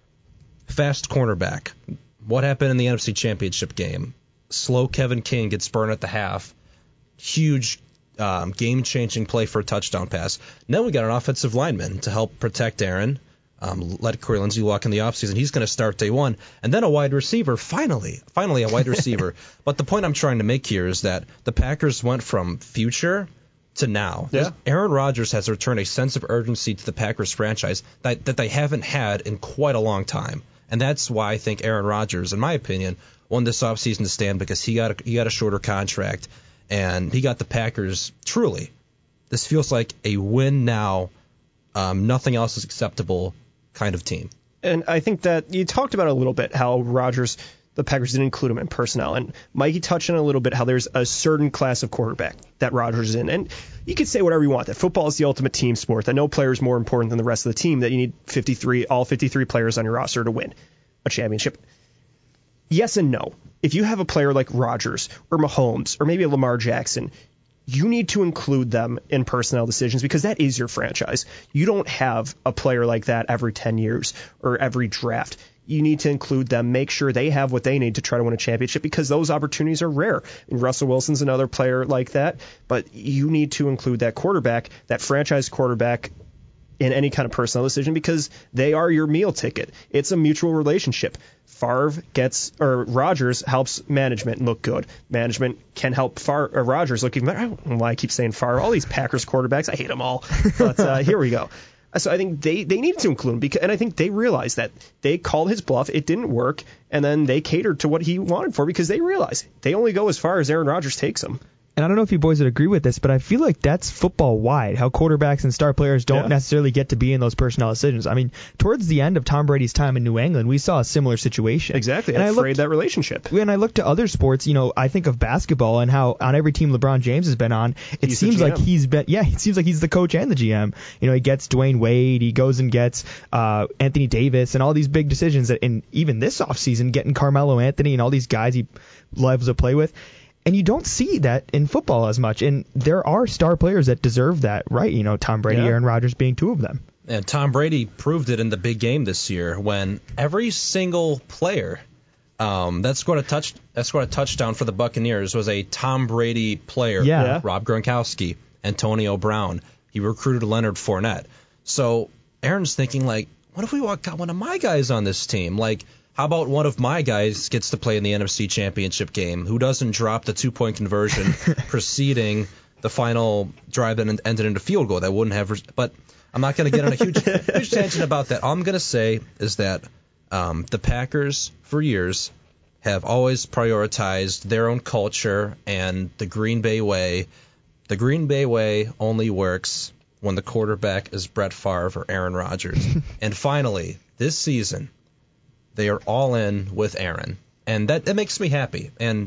F: Fast cornerback. What happened in the NFC Championship game? Slow Kevin King gets burned at the half. Huge game-changing play for a touchdown pass. Then we got an offensive lineman to help protect Aaron. Let Corey Lindsey walk in the offseason. He's going to start day one. And then a wide receiver, finally a wide receiver. But the point I'm trying to make here is that the Packers went from future to now.
D: Yeah.
F: Aaron Rodgers has returned a sense of urgency to the Packers franchise that they haven't had in quite a long time. And that's why I think Aaron Rodgers, in my opinion, won this offseason to stand because he got a shorter contract and he got the Packers truly. This feels like a win now. Nothing else is acceptable kind of team.
D: And I think that you talked about a little bit how Rodgers, the Packers didn't include him in personnel. And Mikey touched on a little bit how there's a certain class of quarterback that Rodgers is in. And you could say whatever you want, that football is the ultimate team sport, that no player is more important than the rest of the team, that you need all 53 players on your roster to win a championship. Yes and no. If you have a player like Rodgers or Mahomes or maybe a Lamar Jackson, you need to include them in personnel decisions because that is your franchise. You don't have a player like that every 10 years or every draft. You need to include them, make sure they have what they need to try to win a championship because those opportunities are rare. And Russell Wilson's another player like that, but you need to include that quarterback, that franchise quarterback, in any kind of personnel decision because they are your meal ticket. It's a mutual relationship. Rodgers helps management look good. Management can help Rodgers look even better. I don't know why I keep saying Favre. All these Packers quarterbacks, I hate them all. But here we go. So I think they needed to include him, and I think they realized that. They called his bluff. It didn't work, and then they catered to what he wanted for because they realized they only go as far as Aaron Rodgers takes them.
E: And I don't know if you boys would agree with this, but I feel like that's football wide, how quarterbacks and star players don't necessarily get to be in those personnel decisions. I mean, towards the end of Tom Brady's time in New England, we saw a similar situation.
D: Exactly. And I frayed that relationship.
E: When I look to other sports, I think of basketball and how on every team LeBron James has been on, it seems like he's the coach and the GM. He gets Dwayne Wade, he goes and gets Anthony Davis and all these big decisions that in even this offseason, getting Carmelo Anthony and all these guys he loves to play with. And you don't see that in football as much. And there are star players that deserve that, right? Tom Brady, Aaron Rodgers being two of them.
F: And Tom Brady proved it in the big game this year when every single player that scored a touchdown for the Buccaneers was a Tom Brady player.
E: Yeah.
F: Rob Gronkowski, Antonio Brown. He recruited Leonard Fournette. So Aaron's thinking, what if we got one of my guys on this team? How about one of my guys gets to play in the NFC Championship game who doesn't drop the 2-point conversion preceding the final drive that ended in a field goal? That wouldn't have. But I'm not going to get on a huge tangent about that. All I'm going to say is that the Packers, for years, have always prioritized their own culture and the Green Bay way. The Green Bay way only works when the quarterback is Brett Favre or Aaron Rodgers. And finally, this season, they are all in with Aaron, and that makes me happy. And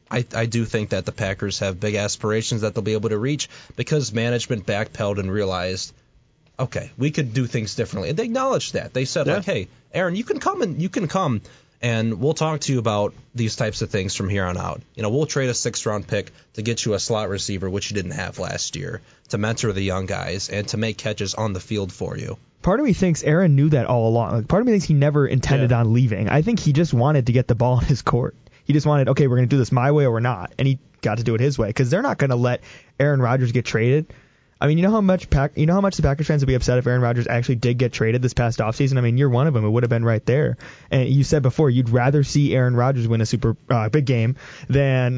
F: I do think that the Packers have big aspirations that they'll be able to reach because management backpedaled and realized, okay, we could do things differently. And they acknowledged that. They said, hey, Aaron, you can come and we'll talk to you about these types of things from here on out. We'll trade a 6th-round pick to get you a slot receiver, which you didn't have last year, to mentor the young guys and to make catches on the field for you.
E: Part of me thinks Aaron knew that all along. Part of me thinks he never intended on leaving. I think he just wanted to get the ball in his court. He just wanted, okay, we're going to do this my way or we're not. And he got to do it his way because they're not going to let Aaron Rodgers get traded. I mean, you know how much the Packers fans would be upset if Aaron Rodgers actually did get traded this past offseason? I mean, you're one of them. It would have been right there. And you said before you'd rather see Aaron Rodgers win a super big game than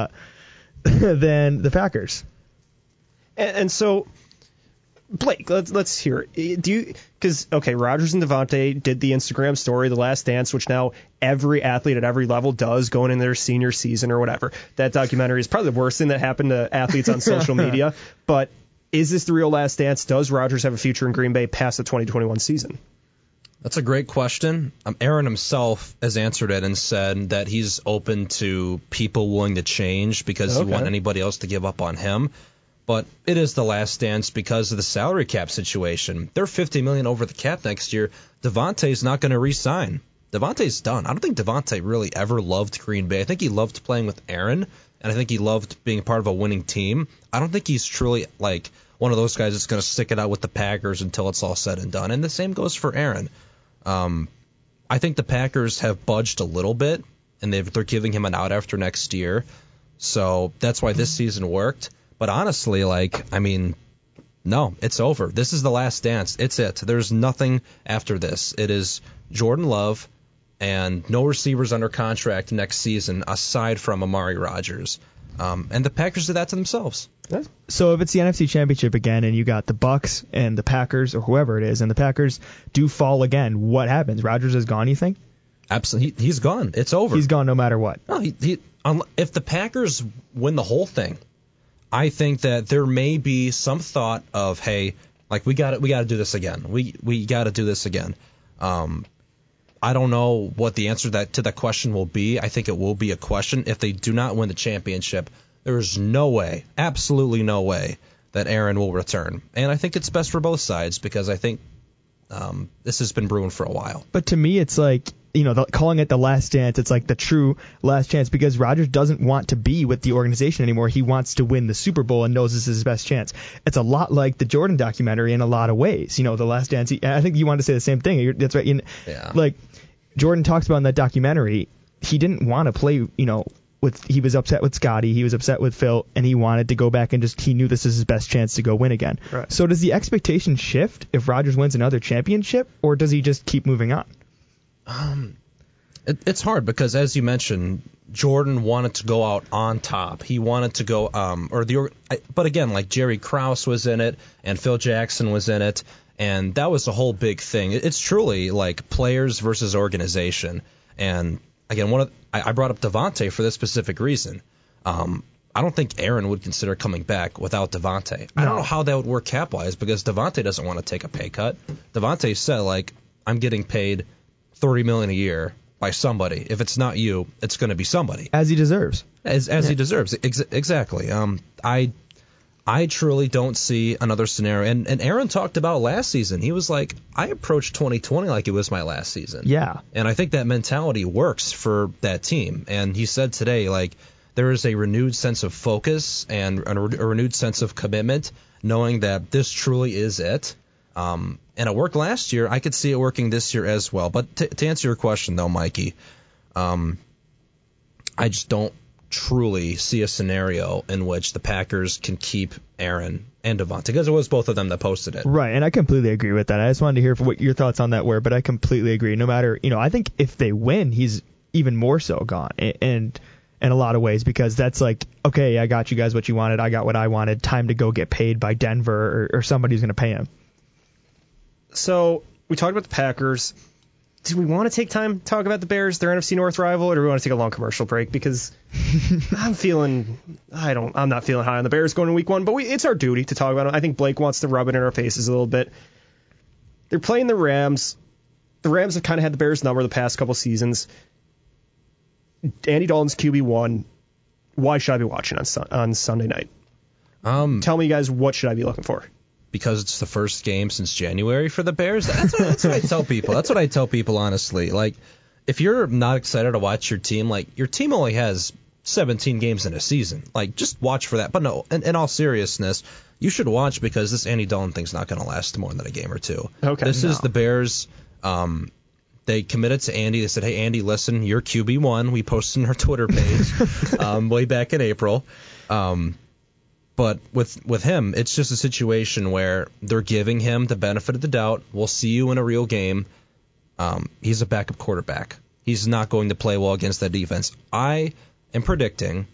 E: the Packers.
D: And so, Blake, let's hear it. Rodgers and Devontae did the Instagram story, The Last Dance, which now every athlete at every level does going in their senior season or whatever. That documentary is probably the worst thing that happened to athletes on social media. But is this the real Last Dance? Does Rodgers have a future in Green Bay past the 2021 season?
F: That's a great question. Aaron himself has answered it and said that he's open to people willing to change because he wants anybody else to give up on him. But it is the last dance because of the salary cap situation. They're $50 million over the cap next year. Devontae's not going to re-sign. Devontae's done. I don't think Devontae really ever loved Green Bay. I think he loved playing with Aaron, and I think he loved being part of a winning team. I don't think he's truly one of those guys that's going to stick it out with the Packers until it's all said and done. And the same goes for Aaron. I think the Packers have budged a little bit, and they're giving him an out after next year. So that's why this season worked. But honestly, no, it's over. This is the last dance. It's it. There's nothing after this. It is Jordan Love and no receivers under contract next season aside from Amari Rodgers. And the Packers did that to themselves.
E: So if it's the NFC Championship again and you got the Bucs and the Packers or whoever it is, and the Packers do fall again, what happens? Rodgers is gone, you think?
F: Absolutely. He's gone. It's over.
E: He's gone no matter what.
F: No, if the Packers win the whole thing, I think that there may be some thought of, hey, we got to do this again. We got to do this again. I don't know what the answer to that question will be. I think it will be a question. If they do not win the championship, there is no way, absolutely no way, that Aaron will return. And I think it's best for both sides because I think This has been brewing for a while.
E: But to me, it's like, calling it the last dance, it's like the true last chance because Rodgers doesn't want to be with the organization anymore. He wants to win the Super Bowl and knows this is his best chance. It's a lot like the Jordan documentary in a lot of ways. The last dance. I think you wanted to say the same thing. That's right.
F: Yeah.
E: Like Jordan talks about in that documentary, he didn't want to play, he was upset with Scotty, he was upset with Phil, and he wanted to go back and he knew this is his best chance to go win again.
D: Right.
E: So does the expectation shift if Rodgers wins another championship, or does he just keep moving on?
F: It's hard because, as you mentioned, Jordan wanted to go out on top. He wanted to go, but again, like Jerry Krause was in it and Phil Jackson was in it, and that was a whole big thing. It's truly like players versus organization. And again, I brought up Davante for this specific reason. I don't think Aaron would consider coming back without Davante. I don't know how that would work cap-wise because Davante doesn't want to take a pay cut. Davante said, I'm getting paid $30 million a year by somebody. If it's not you, it's going to be somebody.
E: As he deserves.
F: As he deserves. Exactly. I truly don't see another scenario. And Aaron talked about last season. He was like, I approached 2020 like it was my last season.
E: Yeah.
F: And I think that mentality works for that team. And he said today, there is a renewed sense of focus and a renewed sense of commitment, knowing that this truly is it. And it worked last year. I could see it working this year as well. But to answer your question, though, Mikey, I just don't truly see a scenario in which the Packers can keep Aaron and Davante, because it was both of them that posted it.
E: Right, and I completely agree with that. I just wanted to hear what your thoughts on that were, but I completely agree. No matter, I think if they win, he's even more so gone, and in a lot of ways, because that's like, okay, I got you guys what you wanted, I got what I wanted, time to go get paid by Denver or somebody who's going to pay him.
D: So we talked about the Packers. Do we want to take time to talk about the Bears, their NFC North rival, or do we want to take a long commercial break? Because I'm not feeling high on the Bears going to week one, but it's our duty to talk about them. I think Blake wants to rub it in our faces a little bit. They're playing the Rams. The Rams have kind of had the Bears number the past couple seasons. Andy Dalton's QB1. Why should I be watching on Sunday night? Tell me, guys, what should I be looking for?
F: Because it's the first game since January for the Bears. That's what I tell people. That's what I tell people, honestly. If you're not excited to watch your team, your team only has 17 games in a season. Just watch for that. But no, in all seriousness, you should watch because this Andy Dalton thing's not going to last more than a game or two.
D: Okay.
F: This is the Bears. They committed to Andy. They said, hey, Andy, listen, you're QB1. We posted on our Twitter page way back in April. But with him, it's just a situation where they're giving him the benefit of the doubt. We'll see you in a real game. He's a backup quarterback. He's not going to play well against that defense. I am predicting,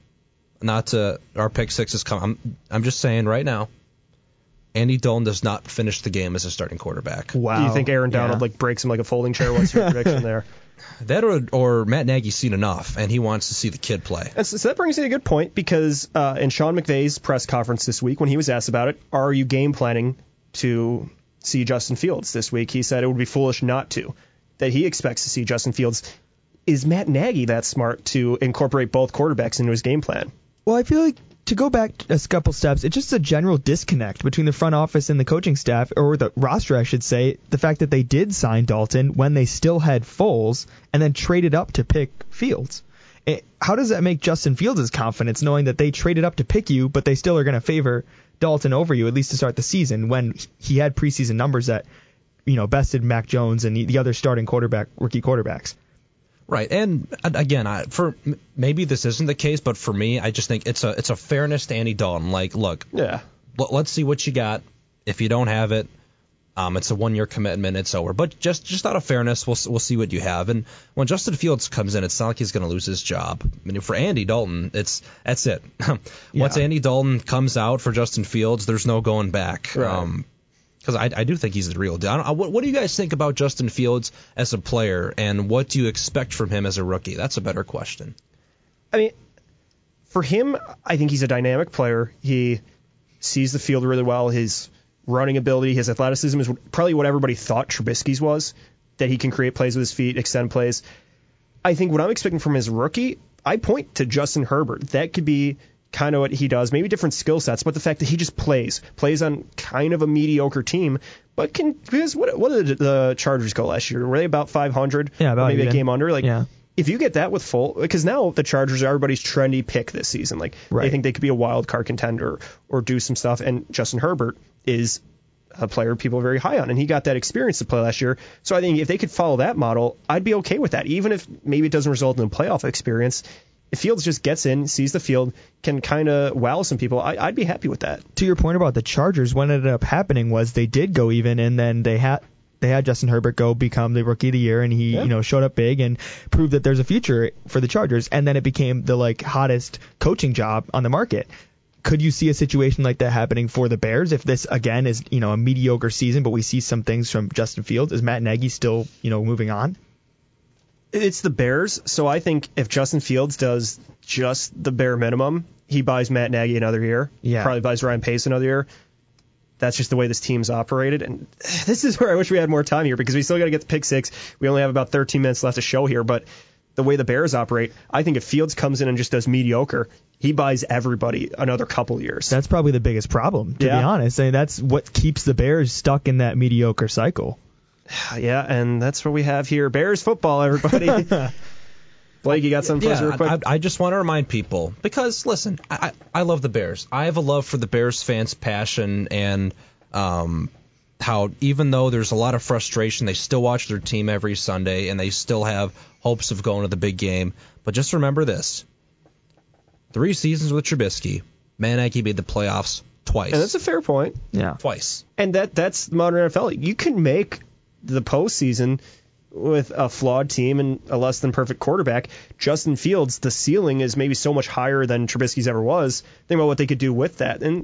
F: our pick six is coming. I'm just saying right now, Andy Dalton does not finish the game as a starting quarterback.
D: Wow. Do you think Aaron Donald breaks him like a folding chair? What's your prediction there?
F: That or Matt Nagy's seen enough, and he wants to see the kid play.
D: So that brings me to a good point, because in Sean McVay's press conference this week, when he was asked about it, are you game planning to see Justin Fields this week? He said it would be foolish not to, that he expects to see Justin Fields. Is Matt Nagy that smart to incorporate both quarterbacks into his game plan?
E: Well, I feel like, to go back a couple steps, it's just a general disconnect between the front office and the coaching staff, or the roster, I should say. The fact that they did sign Dalton when they still had Foles and then traded up to pick Fields. How does that make Justin Fields' confidence, knowing that they traded up to pick you, but they still are going to favor Dalton over you, at least to start the season, when he had preseason numbers that, bested Mac Jones and the other starting rookie quarterbacks?
F: Right, and again, maybe this isn't the case, but for me, I just think it's a fairness to Andy Dalton. Look,
D: yeah,
F: let's see what you got. If you don't have it, it's a 1-year commitment. It's over. But just out of fairness, we'll see what you have. And when Justin Fields comes in, it's not like he's going to lose his job. I mean, for Andy Dalton, that's it. Once Andy Dalton comes out for Justin Fields, there's no going back.
D: Right.
F: Because I do think he's the real deal. What do you guys think about Justin Fields as a player, and what do you expect from him as a rookie? That's a better question.
D: I mean, for him, I think he's a dynamic player. He sees the field really well. His running ability, his athleticism is probably what everybody thought Trubisky's was, that he can create plays with his feet, extend plays. I think what I'm expecting from his rookie, I point to Justin Herbert. That could be kind of what he does, maybe different skill sets, but the fact that he just plays on kind of a mediocre team, but because what did the Chargers go last year? Were they about 500?
E: Yeah, about
D: maybe
E: even.
D: a game under. Like,
E: yeah.
D: If you get that with full, because now the Chargers are everybody's trendy pick this season. Like, they think they could be a wild card contender or do some stuff, and Justin Herbert is a player people are very high on, and he got that experience to play last year. So I think if they could follow that model, I'd be okay with that, even if maybe it doesn't result in a playoff experience. If Fields just gets in, sees the field, can kind of wow some people, I'd be happy with that.
E: To your point about the Chargers, what ended up happening was they did go even, and then they had Justin Herbert go become the rookie of the year, and he showed up big and proved that there's a future for the Chargers, and then it became the hottest coaching job on the market. Could you see a situation like that happening for the Bears if this again is a mediocre season, but we see some things from Justin Fields? Is Matt Nagy still moving on?
D: It's the Bears, so I think if Justin Fields does just the bare minimum, he buys Matt Nagy another year.
E: Yeah.
D: Probably buys Ryan Pace another year. That's just the way this team's operated. And this is where I wish we had more time here, because we still got to get to pick six. We only have about 13 minutes left to show here, but the way the Bears operate, I think if Fields comes in and just does mediocre, he buys everybody another couple years.
E: That's probably the biggest problem, to be honest. I mean, that's what keeps the Bears stuck in that mediocre cycle.
D: Yeah, and that's what we have here. Bears football, everybody. Blake, you got something for us real quick?
F: I just want to remind people, because, listen, I love the Bears. I have a love for the Bears fans' passion and how even though there's a lot of frustration, they still watch their team every Sunday, and they still have hopes of going to the big game. But just remember this. 3 seasons with Trubisky, Matt Nagy made the playoffs twice.
D: And that's a fair point.
E: Yeah.
F: Twice.
D: And that's modern NFL. You can make the postseason with a flawed team and a less than perfect quarterback. Justin Fields, the ceiling is maybe so much higher than Trubisky's ever was. Think about what they could do with that. And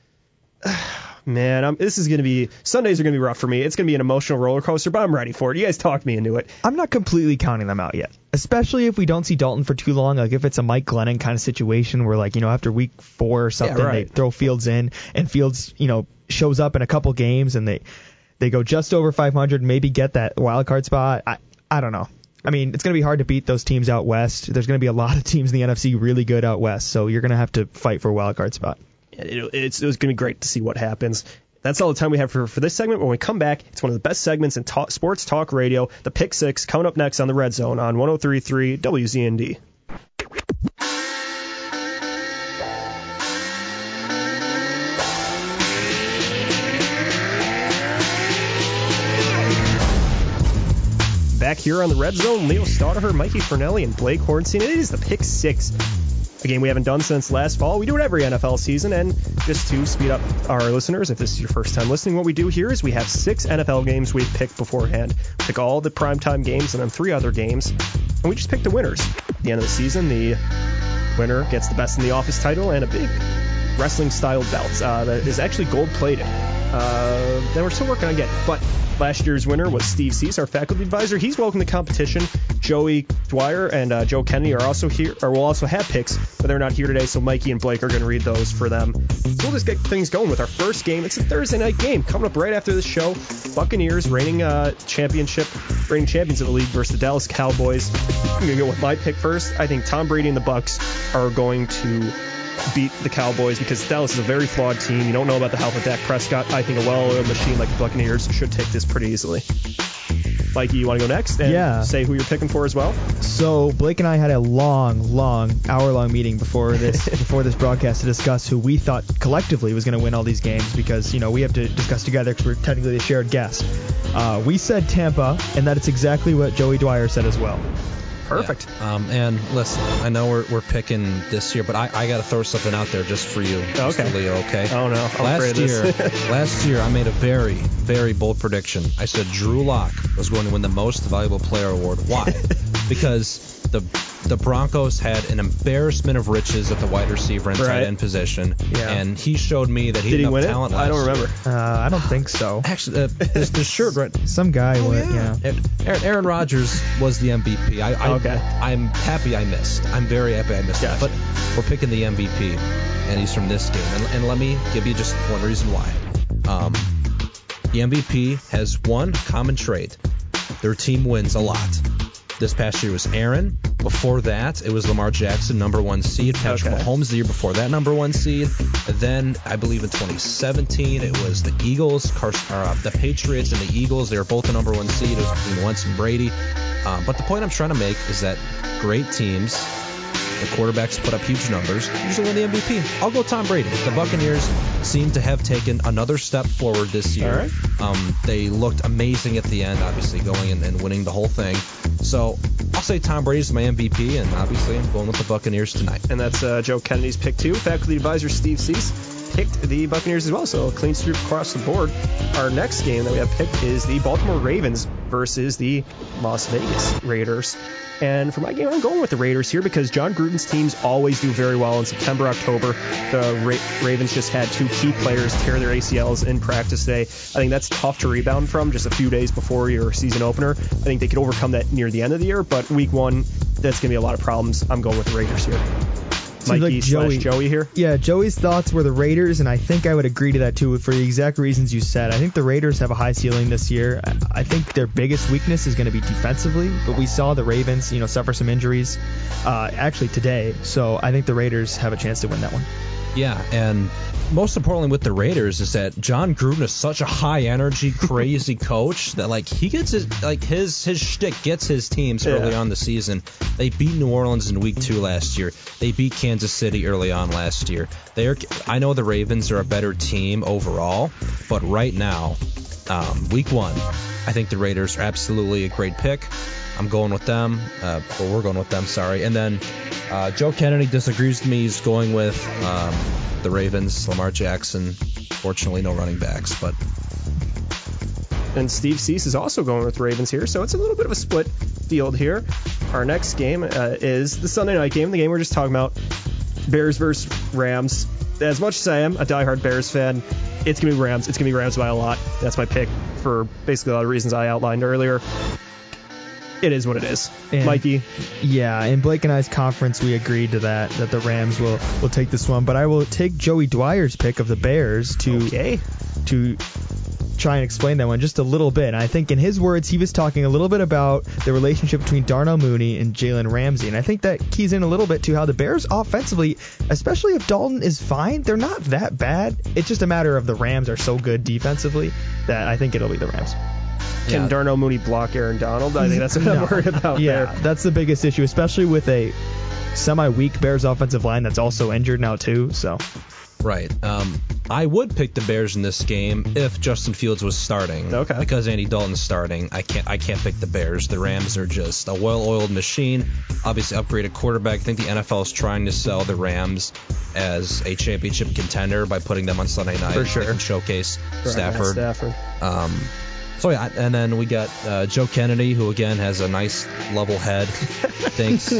D: man, this is going to be, Sundays are going to be rough for me. It's going to be an emotional roller coaster, but I'm ready for it. You guys talked me into it.
E: I'm not completely counting them out yet, especially if we don't see Dalton for too long. Like if it's a Mike Glennon kind of situation where after week 4 or something, they throw Fields in and Fields, shows up in a couple games and they go just over 500, maybe get that wild card spot. I don't know. I mean, it's going to be hard to beat those teams out west. There's going to be a lot of teams in the NFC really good out west, so you're going to have to fight for a wild card spot.
D: It's going to be great to see what happens. That's all the time we have for this segment. When we come back, it's one of the best segments in sports talk radio, the Pick Six, coming up next on the Red Zone on 103.3 WZND. Back here on the Red Zone, Leo Staudaher, Mikey Fernelli, and Blake Hornstein. It is the Pick Six, a game we haven't done since last fall. We do it every NFL season, and just to speed up our listeners, if this is your first time listening, what we do here is we have 6 NFL games we've picked beforehand. We pick all the primetime games and then 3 other games, and we just pick the winners. At the end of the season, the winner gets the Best in the Office title and a big wrestling-style belt that is actually gold-plated. That we're still working on getting, but last year's winner was Steve Cease, our faculty advisor. He's welcome to competition. Joey Dwyer and Joe Kennedy are also here, or will also have picks, but they're not here today, so Mikey and Blake are going to read those for them. So we'll just get things going with our first game. It's a Thursday night game coming up right after this show. Buccaneers reigning champions of the league versus the Dallas Cowboys. I'm going to go with my pick first. I think Tom Brady and the Bucs are going to beat the Cowboys because Dallas is a very flawed team. You don't know about the health of Dak Prescott. I think a well-oiled machine like the Buccaneers should take this pretty easily. Mikey, you want to go next and say who you're picking for as well?
E: So Blake and I had a long, hour-long meeting before this broadcast to discuss who we thought collectively was going to win all these games because, we have to discuss together because we're technically the shared guest. We said Tampa, and that it's exactly what Joey Dwyer said as well.
D: Perfect.
F: Yeah. And listen, I know we're picking this year, but I got to throw something out there just for you,
D: okay.
F: Mr. Leo, okay?
D: Oh, no.
F: Last year, I made a very, very bold prediction. I said Drew Lock was going to win the Most Valuable Player award. Why? Because the Broncos had an embarrassment of riches at the wide receiver and tight end position, and he showed me that he had enough talent last year.
D: I don't remember.
E: I don't think so.
F: Actually, the shirt, right?
E: Some guy went,
F: Aaron Rodgers was the MVP. I'm happy I missed. I'm very happy I missed that. But we're picking the MVP, and he's from this game. And let me give you just one reason why. The MVP has one common trait. Their team wins a lot. This past year was Aaron. Before that, it was Lamar Jackson, number 1 seed. Patrick Mahomes the year before that, number 1 seed. And then, I believe in 2017, it was the Eagles, the Patriots and the Eagles. They were both the number 1 seed. It was between Wentz and Brady. But the point I'm trying to make is that great teams, the quarterbacks put up huge numbers, usually win the MVP. I'll go Tom Brady. The Buccaneers seem to have taken another step forward this year.
D: All right.
F: They looked amazing at the end, obviously going and winning the whole thing. So I'll say Tom Brady's my MVP, and obviously I'm going with the Buccaneers tonight.
D: And that's Joe Kennedy's pick, too. Faculty advisor Steve Cease picked the Buccaneers as well, so a clean sweep across the board. Our next game that we have picked is the Baltimore Ravens versus the Las Vegas Raiders. And for my game, I'm going with the Raiders here because John Gruden's teams always do very well in September, October. The Ravens just had 2 key players tear their ACLs in practice today. I think that's tough to rebound from just a few days before your season opener. I think they could overcome that near the end of the year, but week 1, that's going to be a lot of problems. I'm going with the Raiders here. Mikey / Joey here?
E: Yeah, Joey's thoughts were the Raiders, and I think I would agree to that too for the exact reasons you said. I think the Raiders have a high ceiling this year. I think their biggest weakness is going to be defensively, but we saw the Ravens, suffer some injuries actually today, so I think the Raiders have a chance to win that one.
F: Yeah, and most importantly with the Raiders is that John Gruden is such a high energy, crazy coach that he gets his shtick gets his teams early on the season. They beat New Orleans in week 2 last year. They beat Kansas City early on last year. I know the Ravens are a better team overall, but right now, week 1, I think the Raiders are absolutely a great pick. I'm going with them. We're going with them, sorry. And then Joe Kennedy disagrees with me. He's going with the Ravens, Lamar Jackson. Fortunately, no running backs, but...
D: And Steve Cease is also going with Ravens here, so it's a little bit of a split field here. Our next game is the Sunday night game, the game we're just talking about, Bears versus Rams. As much as I am a diehard Bears fan, it's going to be Rams. It's going to be Rams by a lot. That's my pick for basically all the reasons I outlined earlier. It is what it is.
E: And,
D: Mikey?
E: Yeah, in Blake and I's conference, we agreed to that the Rams will take this one. But I will take Joey Dwyer's pick of the Bears to try and explain that one just a little bit. And I think in his words, he was talking a little bit about the relationship between Darnell Mooney and Jalen Ramsey. And I think that keys in a little bit to how the Bears offensively, especially if Dalton is fine, they're not that bad. It's just a matter of the Rams are so good defensively that I think it'll be the Rams.
D: Can Darnell Mooney block Aaron Donald? I think that's what I'm worried about there.
E: Yeah, that's the biggest issue, especially with a semi-weak Bears offensive line that's also injured now too. So,
F: right. I would pick the Bears in this game if Justin Fields was starting.
D: Okay.
F: Because Andy Dalton's starting, I can't pick the Bears. The Rams are just a well-oiled machine. Obviously, upgraded quarterback. I think the NFL is trying to sell the Rams as a championship contender by putting them on Sunday night.
D: For sure.
F: They can showcase
D: Stafford.
F: So yeah, and then we got Joe Kennedy, who again has a nice level head. Thinks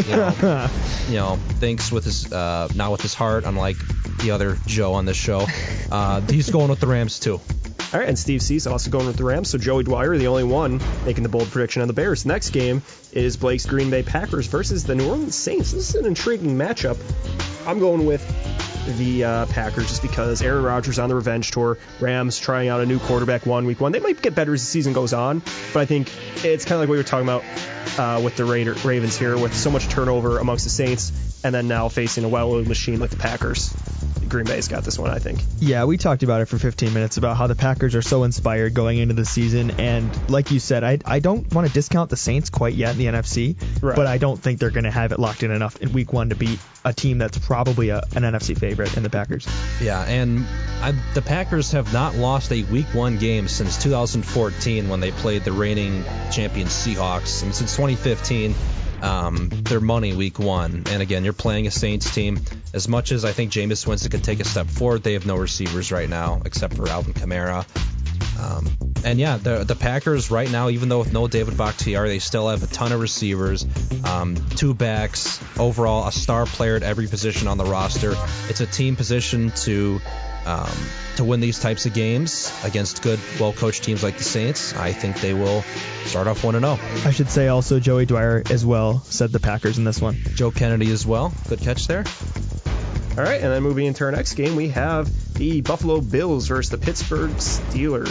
F: with his not with his heart, unlike the other Joe on this show. He's going with the Rams too.
D: All right, and Steve Cease also going with the Rams. So Joey Dwyer, the only one making the bold prediction on the Bears. Next game is Blake's Green Bay Packers versus the New Orleans Saints. This is an intriguing matchup. I'm going with the Packers just because Aaron Rodgers on the revenge tour, Rams trying out a new quarterback week 1. They might get better as the season goes on, but I think it's kind of like what we were talking about with the Ravens here, with so much turnover amongst the Saints, and then now facing a well-oiled machine like the Packers. Green Bay's got this one, I think.
E: Yeah, we talked about it for 15 minutes about how the Packers are so inspired going into the season, and like you said, I don't want to discount the Saints quite yet in the NFC,
D: right,
E: but I don't think they're going to have it locked in enough in week 1 to beat a team that's probably an NFC favorite in the Packers.
F: Yeah, and the Packers have not lost a week 1 game since 2014 when they played the reigning champion Seahawks. I mean, since 2015, they're money week 1. And again, you're playing a Saints team. As much as I think Jameis Winston could take a step forward, they have no receivers right now except for Alvin Kamara. And yeah, the Packers right now, even though with no David Bakhtiari, they still have a ton of receivers, 2 backs, overall a star player at every position on the roster. It's a team position to win these types of games against good, well-coached teams like the Saints. I think they will start off 1-0.
E: I should say also Joey Dwyer as well said the Packers in this one.
F: Joe Kennedy as well. Good catch there.
D: All right, and then moving into our next game, we have the Buffalo Bills versus the Pittsburgh Steelers.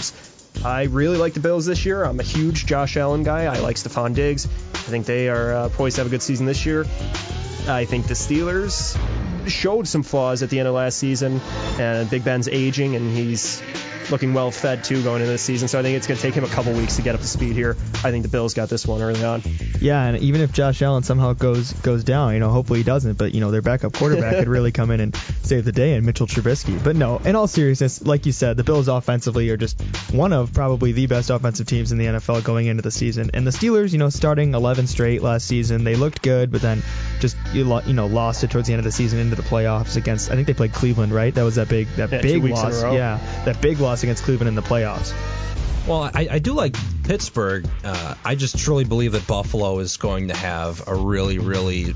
D: I really like the Bills this year. I'm a huge Josh Allen guy. I like Stephon Diggs. I think they are poised to have a good season this year. I think the Steelers showed some flaws at the end of last season, and Big Ben's aging, and he's looking well fed too going into this season, so I think it's going to take him a couple weeks to get up to speed here. I think the Bills got this one early on.
E: Yeah, and even if Josh Allen somehow goes down, hopefully he doesn't, but their backup quarterback could really come in and save the day in Mitchell Trubisky. But no, in all seriousness, like you said, the Bills offensively are just one of probably the best offensive teams in the NFL going into the season. And the Steelers, starting 11 straight last season, they looked good, but then just lost it towards the end of the season into the playoffs against, I think they played Cleveland, right? That was that big loss. Yeah, that big loss against Cleveland in the playoffs.
F: Well, I do like Pittsburgh. I just truly believe that Buffalo is going to have a really, really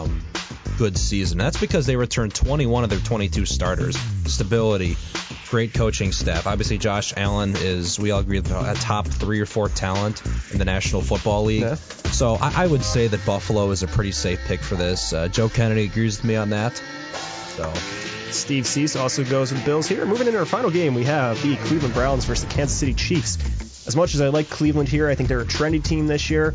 F: good season. That's because they returned 21 of their 22 starters. Stability, great coaching staff. Obviously, Josh Allen is, we all agree, a top 3 or 4 talent in the National Football League. Yeah. So I would say that Buffalo is a pretty safe pick for this. Joe Kennedy agrees with me on that. So
D: Steve Cease also goes with the Bills here. Moving into our final game, we have the Cleveland Browns versus the Kansas City Chiefs. As much as I like Cleveland here, I think they're a trendy team this year.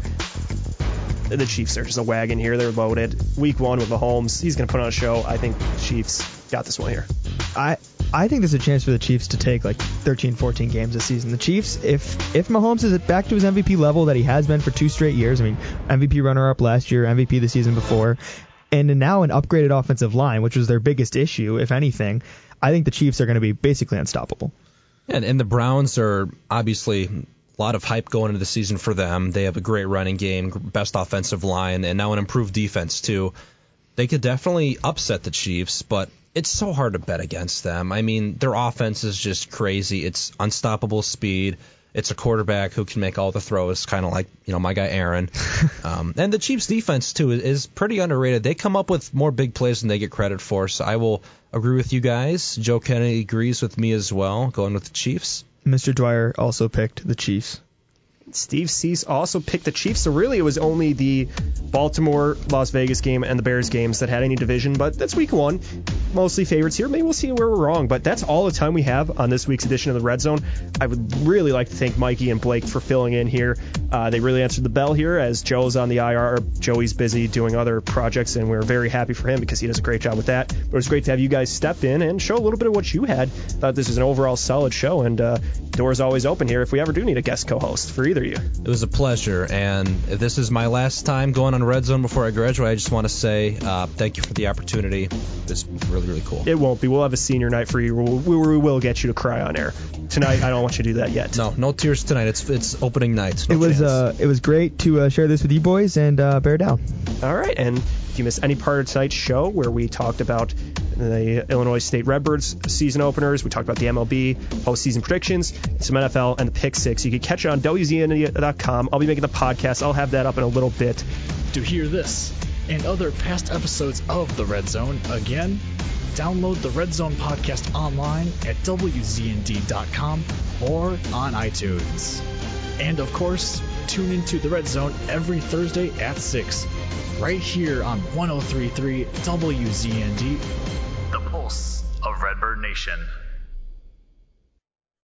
D: The Chiefs are just a wagon here. They're loaded. Week 1 with Mahomes, he's going to put on a show. I think the Chiefs got this one here.
E: I think there's a chance for the Chiefs to take like 13, 14 games this season. The Chiefs, if Mahomes is back to his MVP level that he has been for 2 straight years, MVP runner-up last year, MVP the season before, and now an upgraded offensive line, which was their biggest issue, if anything, I think the Chiefs are going to be basically unstoppable.
F: And the Browns are obviously a lot of hype going into the season for them. They have a great running game, best offensive line, and now an improved defense too. They could definitely upset the Chiefs, but it's so hard to bet against them. Their offense is just crazy. It's unstoppable speed. It's a quarterback who can make all the throws, kind of like, my guy Aaron. And the Chiefs' defense, too, is pretty underrated. They come up with more big plays than they get credit for, so I will agree with you guys. Joe Kennedy agrees with me as well, going with the Chiefs.
E: Mr. Dwyer also picked the Chiefs.
D: Steve Cease also picked the Chiefs, so really it was only the Baltimore-Las Vegas game and the Bears games that had any division, but that's week 1. Mostly favorites here. Maybe we'll see where we're wrong, but that's all the time we have on this week's edition of the Red Zone. I would really like to thank Mikey and Blake for filling in here. They really answered the bell here as Joe's on the IR. Joey's busy doing other projects, and we're very happy for him because he does a great job with that. But it was great to have you guys step in and show a little bit of what you had. Thought this was an overall solid show, and doors always open here if we ever do need a guest co-host for either of you.
F: It was a pleasure, and if this is my last time going on Red Zone before I graduate, I just want to say thank you for the opportunity. It was really, really cool.
D: It won't be. We'll have a senior night for you. We will get you to cry on air. Tonight, I don't want you to do that yet.
F: No tears tonight. It's opening night.
E: It was great to share this with you boys, and bear down.
D: All right, and if you missed any part of tonight's show where we talked about the Illinois State Redbirds season openers, we talked about the MLB, postseason predictions, some NFL, and the Pick Six, you can catch it on WZND.com. I'll be making the podcast. I'll have that up in a little bit.
C: To hear this and other past episodes of the Red Zone, again, download the Red Zone podcast online at WZND.com or on iTunes. And of course, tune into the Red Zone every Thursday at 6, right here on 103.3 WZND, the pulse of Redbird Nation.